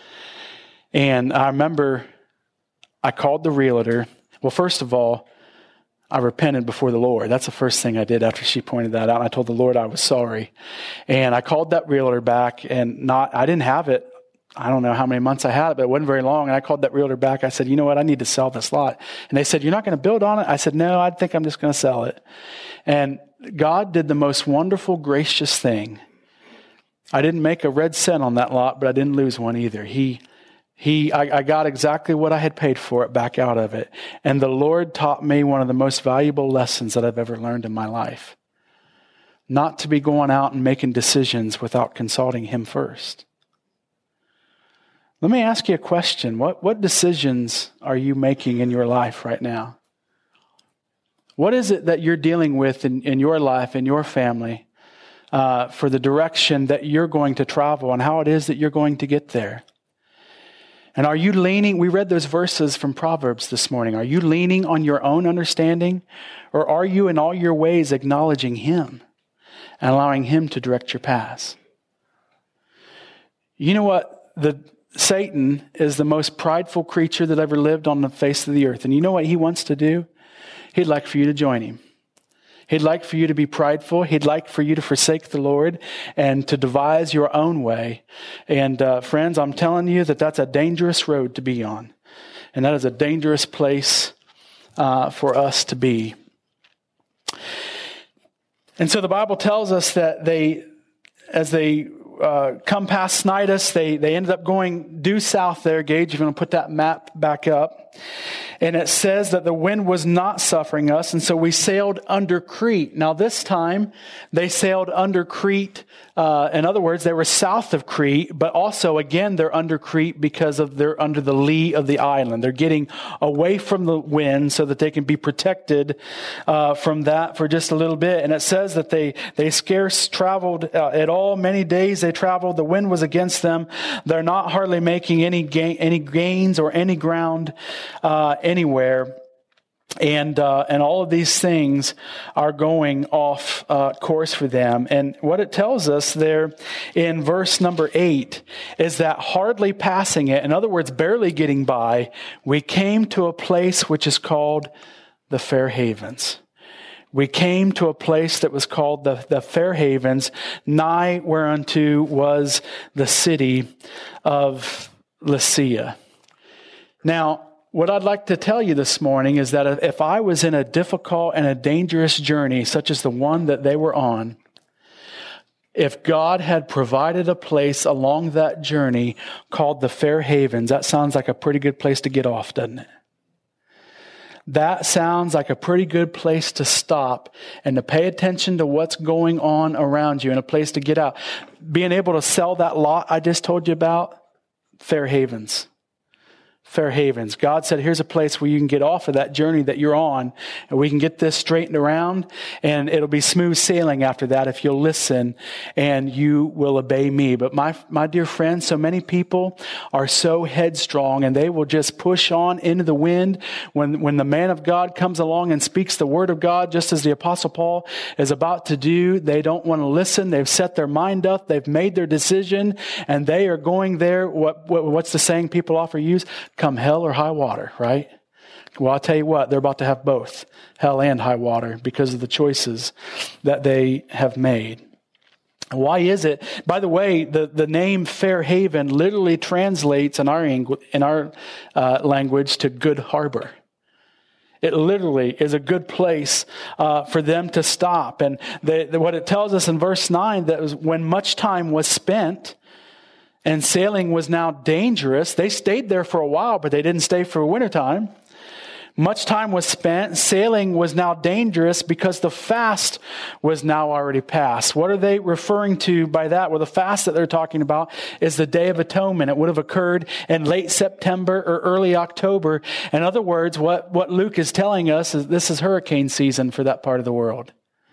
S1: And I remember I called the realtor. Well, first of all, I repented before the Lord. That's the first thing I did after she pointed that out. And I told the Lord I was sorry. And I called that realtor back, and not I didn't have it. I don't know how many months I had it, but it wasn't very long. And I called that realtor back. I said, "You know what? I need to sell this lot." And they said, "You're not going to build on it?" I said, "No, I think I'm just going to sell it." And God did the most wonderful, gracious thing. I didn't make a red cent on that lot, but I didn't lose one either. He He, I, I got exactly what I had paid for it back out of it. And the Lord taught me one of the most valuable lessons that I've ever learned in my life. Not to be going out and making decisions without consulting Him first. Let me ask you a question. What, what decisions are you making in your life right now? What is it that you're dealing with in, in your life, in your family, uh, for the direction that you're going to travel and how it is that you're going to get there? And are you leaning, we read those verses from Proverbs this morning. Are you leaning on your own understanding, or are you in all your ways acknowledging Him and allowing Him to direct your paths? You know what? The Satan is the most prideful creature that ever lived on the face of the earth. And you know what he wants to do? He'd like for you to join him. He'd like for you to be prideful. He'd like for you to forsake the Lord and to devise your own way. And uh, friends, I'm telling you that that's a dangerous road to be on. And that is a dangerous place uh, for us to be. And so the Bible tells us that they, as they uh, come past Snidus, they, they ended up going due south there. Gage, you're going to put that map back up. And it says that the wind was not suffering us, and so we sailed under Crete. Now this time, they sailed under Crete. Uh, in other words, they were south of Crete, but also, again, they're under Crete because of they're under the lee of the island. They're getting away from the wind so that they can be protected uh, from that for just a little bit. And it says that they, they scarce traveled uh, at all. Many days they traveled. The wind was against them. They're not hardly making any gain, any gains or any ground uh, anywhere. And uh, and all of these things are going off uh, course for them. And what it tells us there in verse number eight is that hardly passing it, in other words, barely getting by, we came to a place which is called the Fair Havens. We came to a place that was called the, the Fair Havens, nigh whereunto was the city of Lasea. Now, what I'd like to tell you this morning is that if I was in a difficult and a dangerous journey, such as the one that they were on, if God had provided a place along that journey called the Fair Havens, that sounds like a pretty good place to get off, doesn't it? That sounds like a pretty good place to stop and to pay attention to what's going on around you and a place to get out. Being able to sell that lot I just told you about, Fair Havens. Fair Havens. God said, here's a place where you can get off of that journey that you're on, and we can get this straightened around, and it'll be smooth sailing after that if you'll listen and you will obey me. But my my dear friends, so many people are so headstrong, and they will just push on into the wind when, when the man of God comes along and speaks the word of God, just as the Apostle Paul is about to do. They don't want to listen. They've set their mind up. They've made their decision, and they are going there. What, what what's the saying people often use? Come hell or high water, right? Well, I'll tell you what, they're about to have both, hell and high water, because of the choices that they have made. Why is it? By the way, the, the name Fair Haven literally translates in our, in our uh, language to good harbor. It literally is a good place uh, for them to stop. And they, the, what it tells us in verse nine, that was when much time was spent, and sailing was now dangerous. They stayed there for a while, but they didn't stay for wintertime. Much time was spent. Sailing was now dangerous because the fast was now already past. What are they referring to by that? Well, the fast that they're talking about is the Day of Atonement. It would have occurred in late September or early October. In other words, what, what Luke is telling us is this is hurricane season for that part of the world.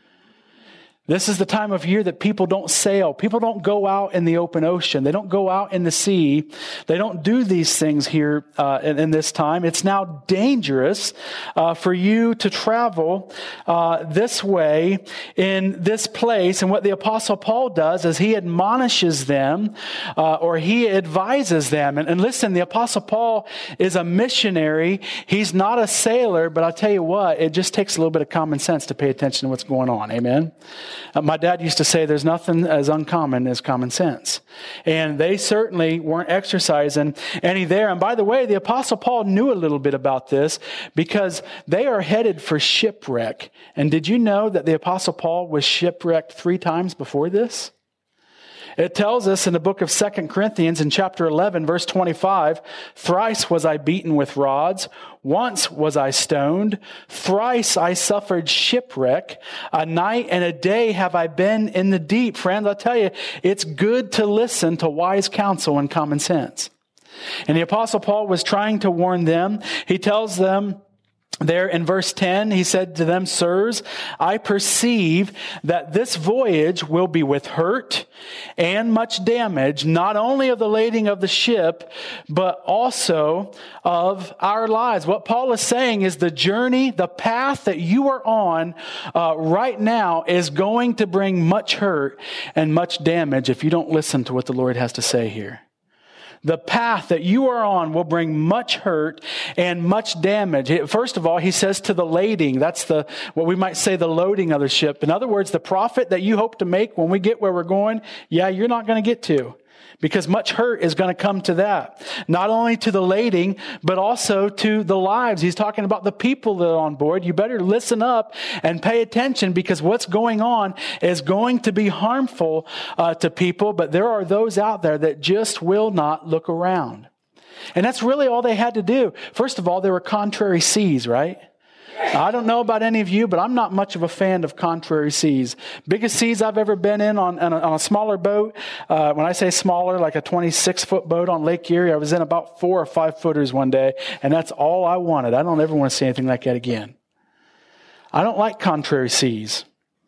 S1: This is the time of year that people don't sail. People don't go out in the open ocean. They don't go out in the sea. They don't do these things here uh, in, in this time. It's now dangerous uh, for you to travel uh, this way in this place. And what the Apostle Paul does is he admonishes them uh, or he advises them. And, and listen, the Apostle Paul is a missionary. He's not a sailor, but I'll tell you what, it just takes a little bit of common sense to pay attention to what's going on. Amen? Uh, my dad used to say there's nothing as uncommon as common sense. And they certainly weren't exercising any there. And by the way, the Apostle Paul knew a little bit about this because they are headed for shipwreck. And did you know that the Apostle Paul was shipwrecked three times before this? It tells us in the book of Second Corinthians in chapter eleven, verse twenty-five, thrice was I beaten with rods, once was I stoned, thrice I suffered shipwreck, a night and a day have I been in the deep. Friends, I'll tell you, it's good to listen to wise counsel and common sense. And the Apostle Paul was trying to warn them. He tells them, there in verse ten, he said to them, sirs, I perceive that this voyage will be with hurt and much damage, not only of the lading of the ship, but also of our lives. What Paul is saying is the journey, the path that you are on uh, right now is going to bring much hurt and much damage if you don't listen to what the Lord has to say here. The path that you are on will bring much hurt and much damage. First of all, he says to the lading, that's the what we might say the loading of the ship. In other words, the profit that you hope to make when we get where we're going, yeah, you're not going to get to. Because much hurt is going to come to that. Not only to the lading, but also to the lives. He's talking about the people that are on board. You better listen up and pay attention because what's going on is going to be harmful uh, to people. But there are those out there that just will not look around. And that's really all they had to do. First of all, there were contrary seas, right? I don't know about any of you, but I'm not much of a fan of contrary seas. Biggest seas I've ever been in on, on, a, on a smaller boat. Uh, when I say smaller, like a twenty-six foot boat on Lake Erie, I was in about four or five footers one day, and that's all I wanted. I don't ever want to see anything like that again. I don't like contrary seas.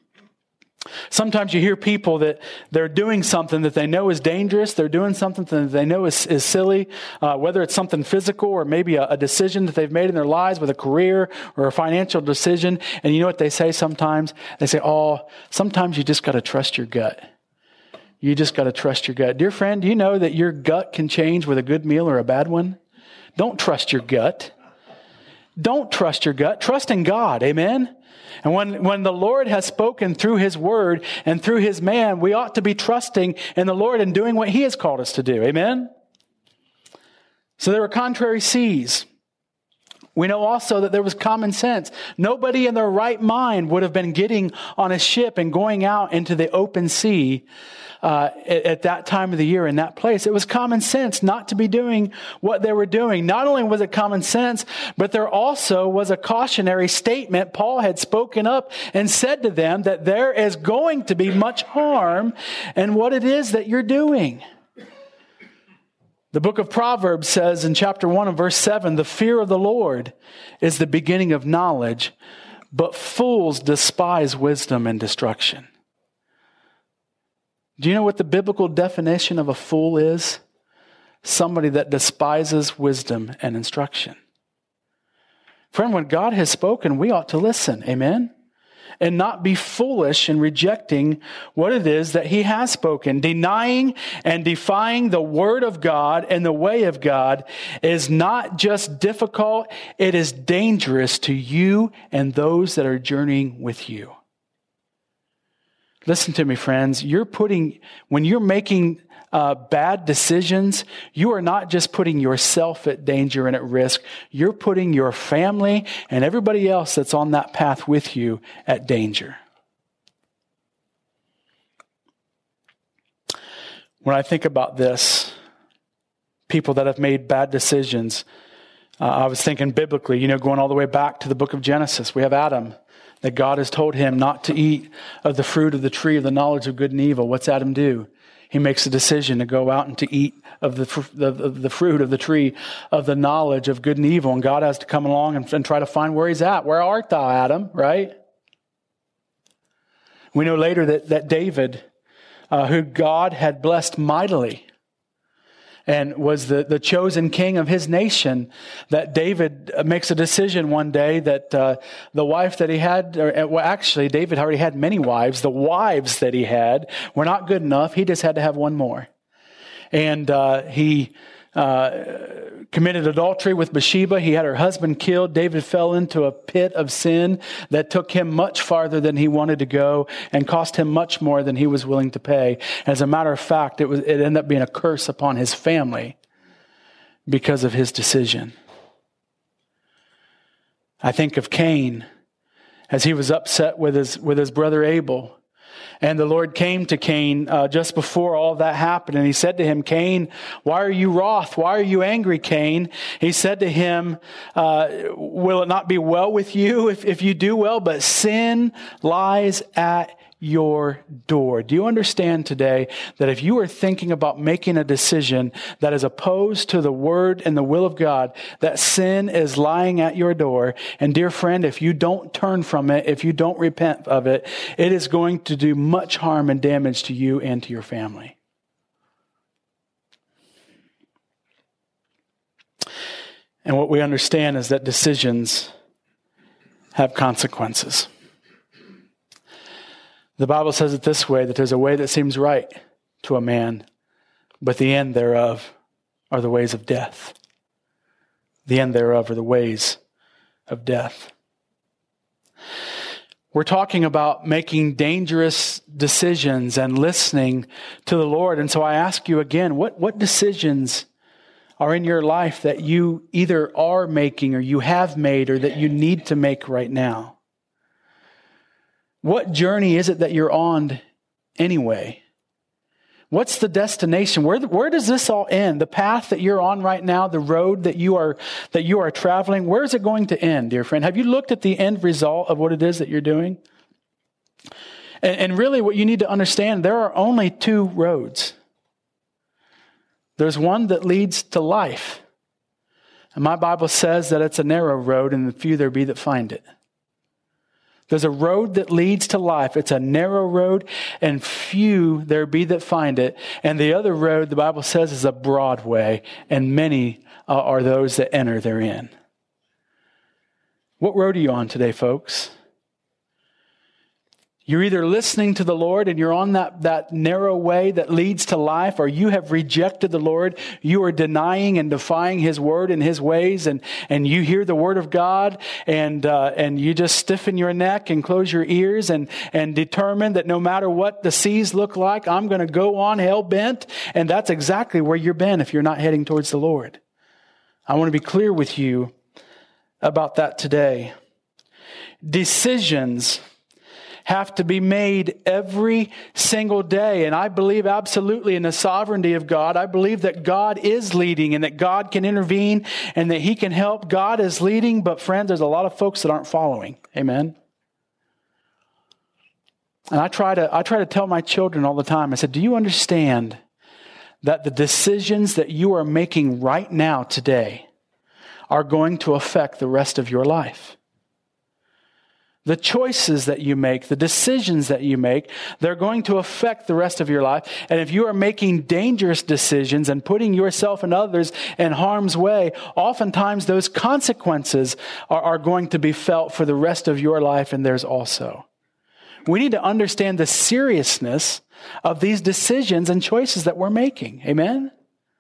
S1: Sometimes you hear people that they're doing something that they know is dangerous. They're doing something that they know is, is silly, uh, whether it's something physical or maybe a, a decision that they've made in their lives with a career or a financial decision. And you know what they say sometimes? They say, oh, sometimes you just got to trust your gut. You just got to trust your gut. Dear friend, do you know that your gut can change with a good meal or a bad one? Don't trust your gut. Don't trust your gut. Trust in God. Amen? And when, when the Lord has spoken through His word and through His man, we ought to be trusting in the Lord and doing what He has called us to do. Amen? So there were contrary seas. We know also that there was common sense. Nobody in their right mind would have been getting on a ship and going out into the open sea uh, at, at that time of the year in that place. It was common sense not to be doing what they were doing. Not only was it common sense, but there also was a cautionary statement. Paul had spoken up and said to them that there is going to be much harm in what it is that you're doing. The book of Proverbs says in chapter one and verse seven, the fear of the Lord is the beginning of knowledge, but fools despise wisdom and destruction. Do you know what the biblical definition of a fool is? Somebody that despises wisdom and instruction. Friend, when God has spoken, we ought to listen. Amen? And not be foolish in rejecting what it is that he has spoken. Denying and defying the word of God and the way of God is not just difficult, it is dangerous to you and those that are journeying with you. Listen to me, friends. You're putting, when you're making uh, bad decisions, you are not just putting yourself at danger and at risk. You're putting your family and everybody else that's on that path with you at danger. When I think about this, people that have made bad decisions, uh, I was thinking biblically, you know, going all the way back to the book of Genesis. We have Adam, that God has told him not to eat of the fruit of the tree of the knowledge of good and evil. What's Adam do? He makes a decision to go out and to eat of the, the, the fruit of the tree of the knowledge of good and evil. And God has to come along and, and try to find where he's at. Where art thou, Adam? Right? We know later that, that David, uh, who God had blessed mightily, and was the, the chosen king of his nation, that David makes a decision one day that uh, the wife that he had, or well, actually, David already had many wives. The wives that he had were not good enough. He just had to have one more. And uh, he uh, committed adultery with Bathsheba. He had her husband killed. David fell into a pit of sin that took him much farther than he wanted to go and cost him much more than he was willing to pay. As a matter of fact, it was it ended up being a curse upon his family because of his decision. I think of Cain as he was upset with his with his brother Abel. And the Lord came to Cain uh, just before all that happened. And he said to him, Cain, why are you wroth? Why are you angry, Cain? He said to him, uh, will it not be well with you if, if you do well? But sin lies at your door. Do you understand today that if you are thinking about making a decision that is opposed to the word and the will of God, that sin is lying at your door? And dear friend, if you don't turn from it, if you don't repent of it, it is going to do much harm and damage to you and to your family. And what we understand is that decisions have consequences. The Bible says it this way, that there's a way that seems right to a man, but the end thereof are the ways of death. The end thereof are the ways of death. We're talking about making dangerous decisions and listening to the Lord. And so I ask you again, what, what decisions are in your life that you either are making or you have made or that you need to make right now? What journey is it that you're on anyway? What's the destination? Where, where does this all end? The path that you're on right now, the road that you are that you are traveling, where is it going to end, dear friend? Have you looked at the end result of what it is that you're doing? And, and really what you need to understand, there are only two roads. There's one that leads to life. And my Bible says that it's a narrow road and the few there be that find it. There's a road that leads to life. It's a narrow road, and few there be that find it. And the other road, the Bible says, is a broad way, and many uh, are those that enter therein. What road are you on today, folks? You're either listening to the Lord and you're on that, that narrow way that leads to life, or you have rejected the Lord. You are denying and defying His word and His ways, and, and you hear the word of God and uh, and you just stiffen your neck and close your ears and, and determine that no matter what the seas look like, I'm going to go on hell-bent. And that's exactly where you've been if you're not heading towards the Lord. I want to be clear with you about that today. Decisions have to be made every single day. And I believe absolutely in the sovereignty of God. I believe that God is leading and that God can intervene and that he can help. God is leading, but friends, there's a lot of folks that aren't following. Amen. And I try to I try to tell my children all the time, I said, do you understand that the decisions that you are making right now today are going to affect the rest of your life? The choices that you make, the decisions that you make, they're going to affect the rest of your life. And if you are making dangerous decisions and putting yourself and others in harm's way, oftentimes those consequences are, are going to be felt for the rest of your life and theirs also. We need to understand the seriousness of these decisions and choices that we're making. Amen?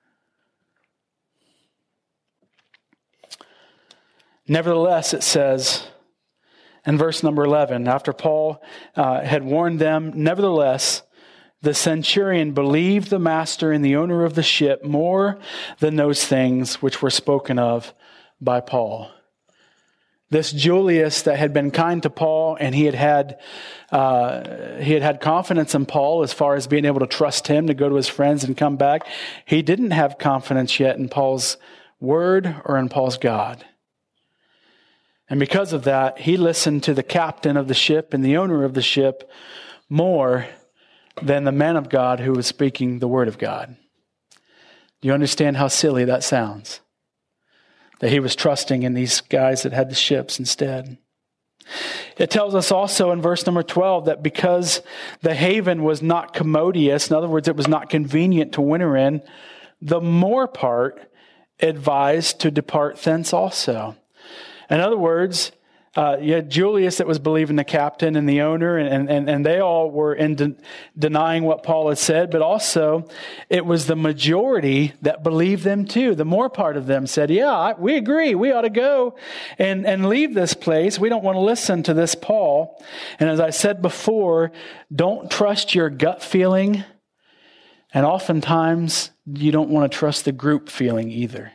S1: Nevertheless, it says in verse number eleven, after Paul uh, had warned them, nevertheless, the centurion believed the master and the owner of the ship more than those things which were spoken of by Paul. This Julius that had been kind to Paul, and he had had uh, he had had confidence in Paul as far as being able to trust him to go to his friends and come back. He didn't have confidence yet in Paul's word or in Paul's God. And because of that, he listened to the captain of the ship and the owner of the ship more than the man of God who was speaking the word of God. Do you understand how silly that sounds? That he was trusting in these guys that had the ships instead. It tells us also in verse number twelve that because the haven was not commodious, in other words, it was not convenient to winter in, the more part advised to depart thence also. In other words, uh, you had Julius that was believing the captain and the owner, and, and, and they all were in de- denying what Paul had said, but also it was the majority that believed them too. The more part of them said, yeah, I, we agree, we ought to go and, and leave this place. We don't want to listen to this Paul. And as I said before, don't trust your gut feeling, and oftentimes you don't want to trust the group feeling either.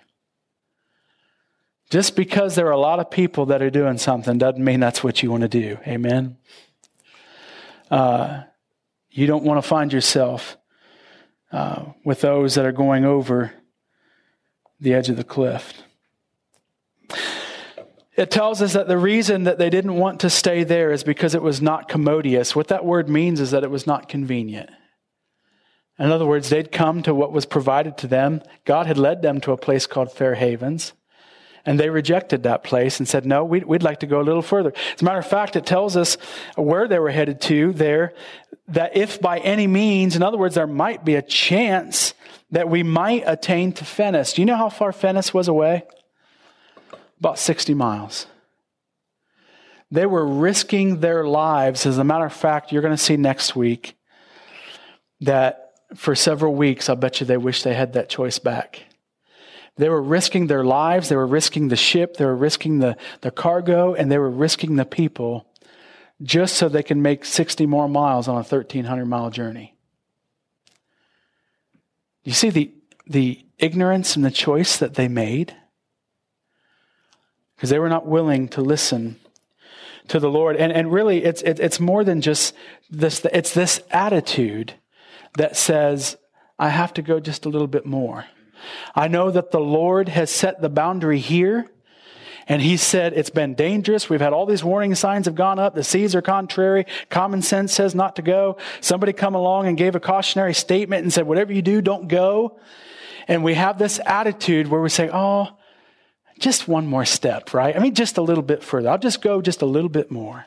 S1: Just because there are a lot of people that are doing something doesn't mean that's what you want to do. Amen? Uh, you don't want to find yourself uh, with those that are going over the edge of the cliff. It tells us that the reason that they didn't want to stay there is because it was not commodious. What that word means is that it was not convenient. In other words, they'd come to what was provided to them. God had led them to a place called Fair Havens. And they rejected that place and said, no, we'd, we'd like to go a little further. As a matter of fact, it tells us where they were headed to there, that if by any means, in other words, there might be a chance that we might attain to Phoenix. Do you know how far Phoenix was away? About sixty miles. They were risking their lives. As a matter of fact, you're going to see next week that for several weeks, I bet you they wish they had that choice back. They were risking their lives, they were risking the ship, they were risking the, the cargo, and they were risking the people just so they can make sixty more miles on a thirteen hundred mile journey. You see the, the ignorance and the choice that they made? Because they were not willing to listen to the Lord. And, and really, it's, it, it's more than just this, it's this attitude that says, I have to go just a little bit more. I know that the Lord has set the boundary here, and he said it's been dangerous. We've had all these warning signs have gone up. The seas are contrary. Common sense says not to go. Somebody come along and gave a cautionary statement and said, whatever you do, don't go. And we have this attitude where we say, oh, just one more step, right? I mean, just a little bit further. I'll just go just a little bit more.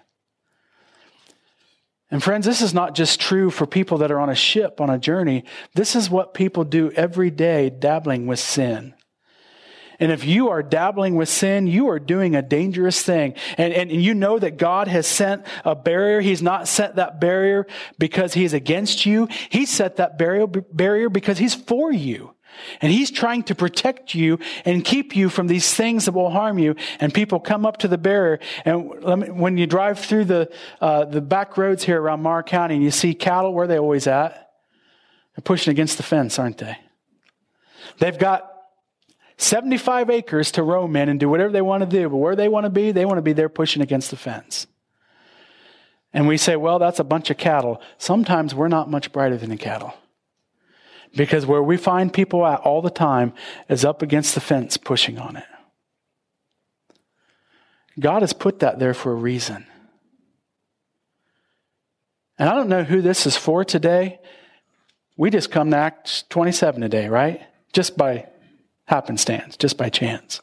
S1: And friends, this is not just true for people that are on a ship, on a journey. This is what people do every day, dabbling with sin. And if you are dabbling with sin, you are doing a dangerous thing. And, and you know that God has sent a barrier. He's not set that barrier because he's against you. He set that barrier, barrier because he's for you. And he's trying to protect you and keep you from these things that will harm you. And people come up to the barrier. And let me, when you drive through the uh, the back roads here around Marr County and you see cattle, where are they always at? They're pushing against the fence, aren't they? They've got seventy-five acres to roam in and do whatever they want to do. But where they want to be, they want to be there pushing against the fence. And we say, well, that's a bunch of cattle. Sometimes we're not much brighter than the cattle. Because where we find people at all the time is up against the fence pushing on it. God has put that there for a reason. And I don't know who this is for today. We just come to Acts twenty-seven today, right? Just by happenstance, just by chance.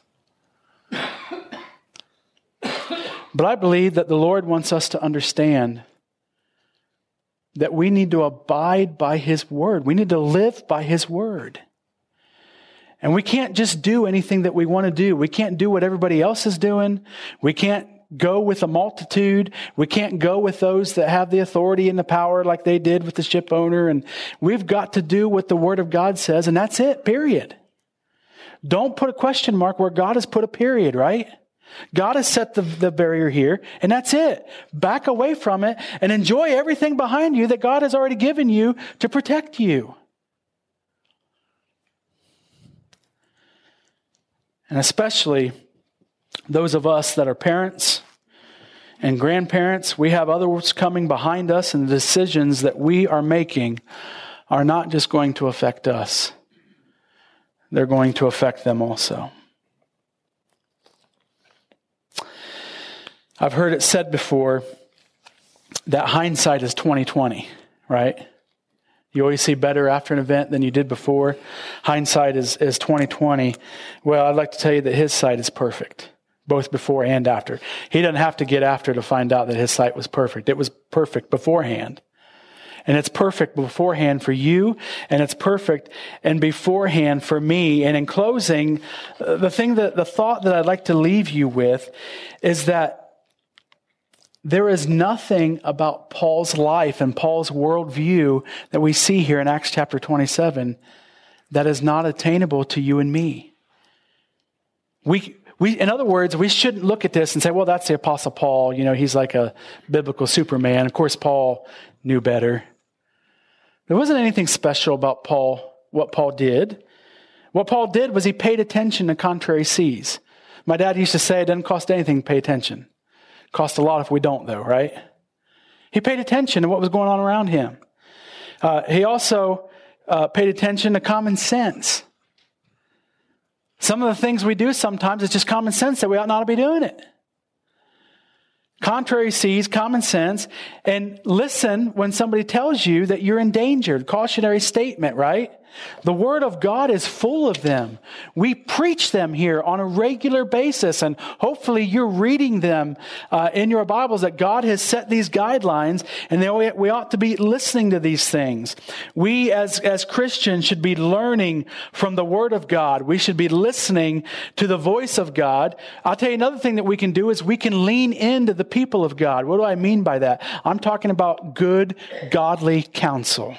S1: But I believe that the Lord wants us to understand that we need to abide by His word. We need to live by His word. And we can't just do anything that we want to do. We can't do what everybody else is doing. We can't go with a multitude. We can't go with those that have the authority and the power like they did with the ship owner. And we've got to do what the Word of God says, and that's it, period. Don't put a question mark where God has put a period, right? God has set the, the barrier here, and that's it. Back away from it and enjoy everything behind you that God has already given you to protect you. And especially those of us that are parents and grandparents, we have others coming behind us, and the decisions that we are making are not just going to affect us. They're going to affect them also. I've heard it said before that hindsight is twenty twenty, right? You always see better after an event than you did before. Hindsight is, is twenty twenty. Well, I'd like to tell you that His sight is perfect, both before and after. He doesn't have to get after to find out that His sight was perfect. It was perfect beforehand. And it's perfect beforehand for you, and it's perfect and beforehand for me. And in closing, the thing that the thought that I'd like to leave you with is that there is nothing about Paul's life and Paul's worldview that we see here in Acts chapter twenty-seven that is not attainable to you and me. We, we, in other words, we shouldn't look at this and say, well, that's the Apostle Paul. You know, he's like a biblical Superman. Of course, Paul knew better. There wasn't anything special about Paul, what Paul did. What Paul did was he paid attention to contrary seas. My dad used to say it doesn't cost anything to pay attention. Cost a lot if we don't, though, right? He paid attention to what was going on around him. Uh, he also uh, paid attention to common sense. Some of the things we do sometimes, it's just common sense that we ought not to be doing it. Contrary seas, common sense, and listen when somebody tells you that you're endangered. Cautionary statement, right? The Word of God is full of them. We preach them here on a regular basis, and hopefully you're reading them uh, in your Bibles that God has set these guidelines, and they, we ought to be listening to these things. We as, as Christians should be learning from the Word of God. We should be listening to the voice of God. I'll tell you another thing that we can do is we can lean into the people of God. What do I mean by that? I'm talking about good, godly counsel.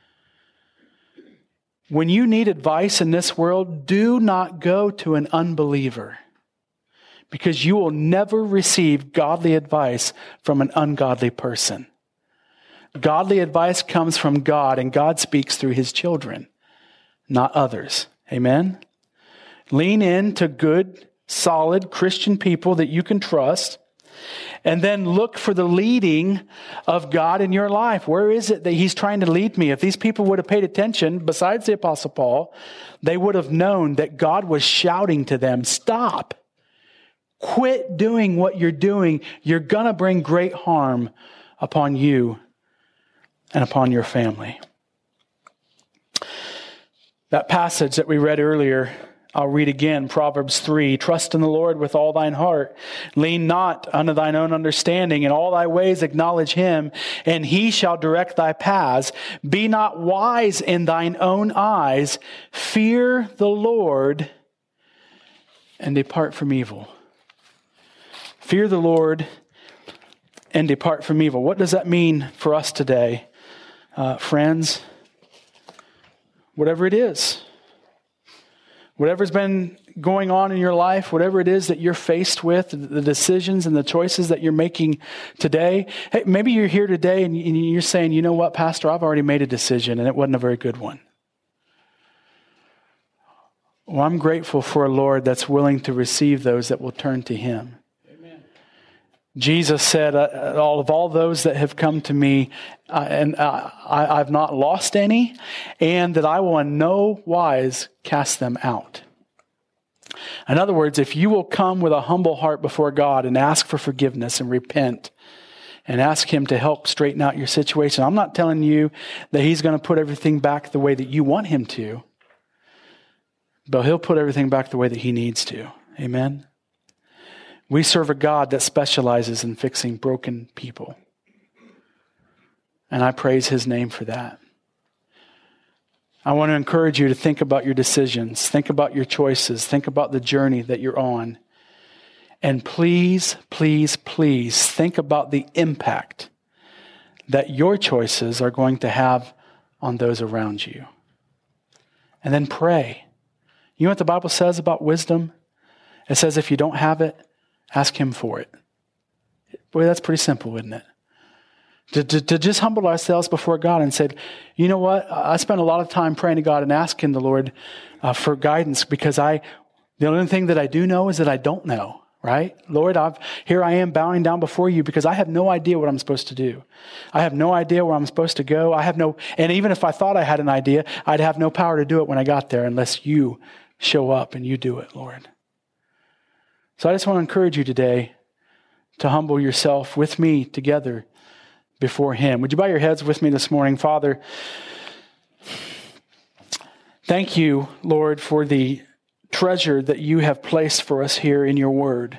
S1: When you need advice in this world, do not go to an unbeliever, because you will never receive godly advice from an ungodly person. Godly advice comes from God, and God speaks through His children, not others. Amen? Lean into good, solid Christian people that you can trust. And then look for the leading of God in your life. Where is it that He's trying to lead me? If these people would have paid attention, besides the Apostle Paul, they would have known that God was shouting to them, stop. Quit doing what you're doing. You're going to bring great harm upon you and upon your family. That passage that we read earlier, I'll read again, Proverbs three. Trust in the Lord with all thine heart. Lean not unto thine own understanding. In all thy ways acknowledge Him, and He shall direct thy paths. Be not wise in thine own eyes. Fear the Lord and depart from evil. Fear the Lord and depart from evil. What does that mean for us today? Uh, friends, whatever it is. Whatever's been going on in your life, whatever it is that you're faced with, the decisions and the choices that you're making today. Hey, maybe you're here today and you're saying, you know what, Pastor, I've already made a decision and it wasn't a very good one. Well, I'm grateful for a Lord that's willing to receive those that will turn to him. Amen. Jesus said, uh, all of all those that have come to me, uh, and uh, I, I've not lost any, and that I will in no wise cast them out. In other words, if you will come with a humble heart before God and ask for forgiveness and repent and ask him to help straighten out your situation, I'm not telling you that he's going to put everything back the way that you want him to, but he'll put everything back the way that he needs to. Amen? We serve a God that specializes in fixing broken people. And I praise his name for that. I want to encourage you to think about your decisions, think about your choices, think about the journey that you're on. And please, please, please think about the impact that your choices are going to have on those around you. And then pray. You know what the Bible says about wisdom? It says if you don't have it, ask him for it. Boy, that's pretty simple, isn't it? To, to, to just humble ourselves before God and say, you know what? I spend a lot of time praying to God and asking the Lord uh, for guidance because I, the only thing that I do know is that I don't know, right? Lord, I've, here I am bowing down before you because I have no idea what I'm supposed to do. I have no idea where I'm supposed to go. I have no, and even if I thought I had an idea, I'd have no power to do it when I got there unless you show up and you do it, Lord. So I just want to encourage you today to humble yourself with me together before him. Would you bow your heads with me this morning? Father, thank you, Lord, for the treasure that you have placed for us here in your word.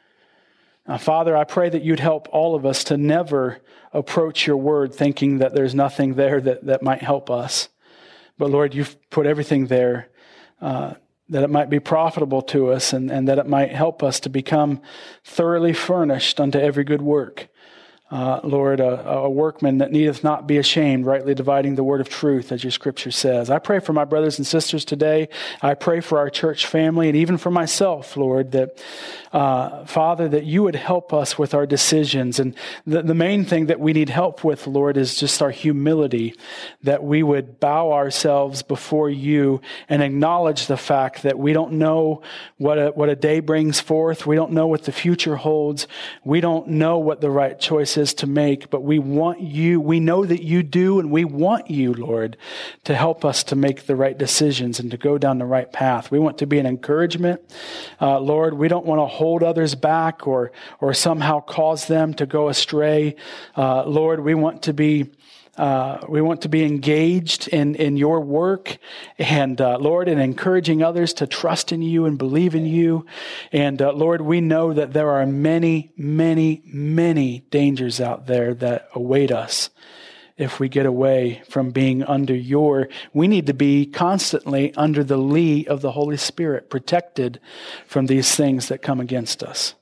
S1: Uh, Father, I pray that you'd help all of us to never approach your word thinking that there's nothing there that, that might help us. But Lord, you've put everything there uh, that it might be profitable to us and, and that it might help us to become thoroughly furnished unto every good work. Uh, Lord, a, a workman that needeth not be ashamed, rightly dividing the word of truth, as your scripture says. I pray for my brothers and sisters today. I pray for our church family and even for myself, Lord, that, uh, Father, that you would help us with our decisions. And the, the main thing that we need help with, Lord, is just our humility, that we would bow ourselves before you and acknowledge the fact that we don't know what a, what a day brings forth. We don't know what the future holds. We don't know what the right choice is to make, but we want you, we know that you do, and we want you, Lord, to help us to make the right decisions and to go down the right path. We want to be an encouragement. Uh, Lord, we don't want to hold others back or, or somehow cause them to go astray. Uh, Lord, we want to be Uh, we want to be engaged in, in your work and, uh, Lord, in encouraging others to trust in you and believe in you. And, uh, Lord, we know that there are many, many, many dangers out there that await us if we get away from being under your. We need to be constantly under the lee of the Holy Spirit, protected from these things that come against us.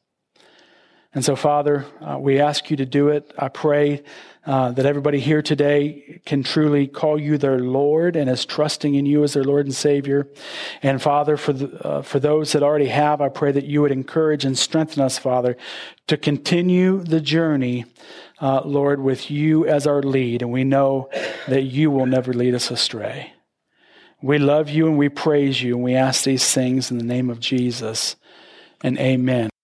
S1: And so, Father, uh, we ask you to do it. I pray uh, that everybody here today can truly call you their Lord and is trusting in you as their Lord and Savior. And, Father, for the, uh, for those that already have, I pray that you would encourage and strengthen us, Father, to continue the journey, uh, Lord, with you as our lead. And we know that you will never lead us astray. We love you and we praise you, and we ask these things in the name of Jesus. And amen.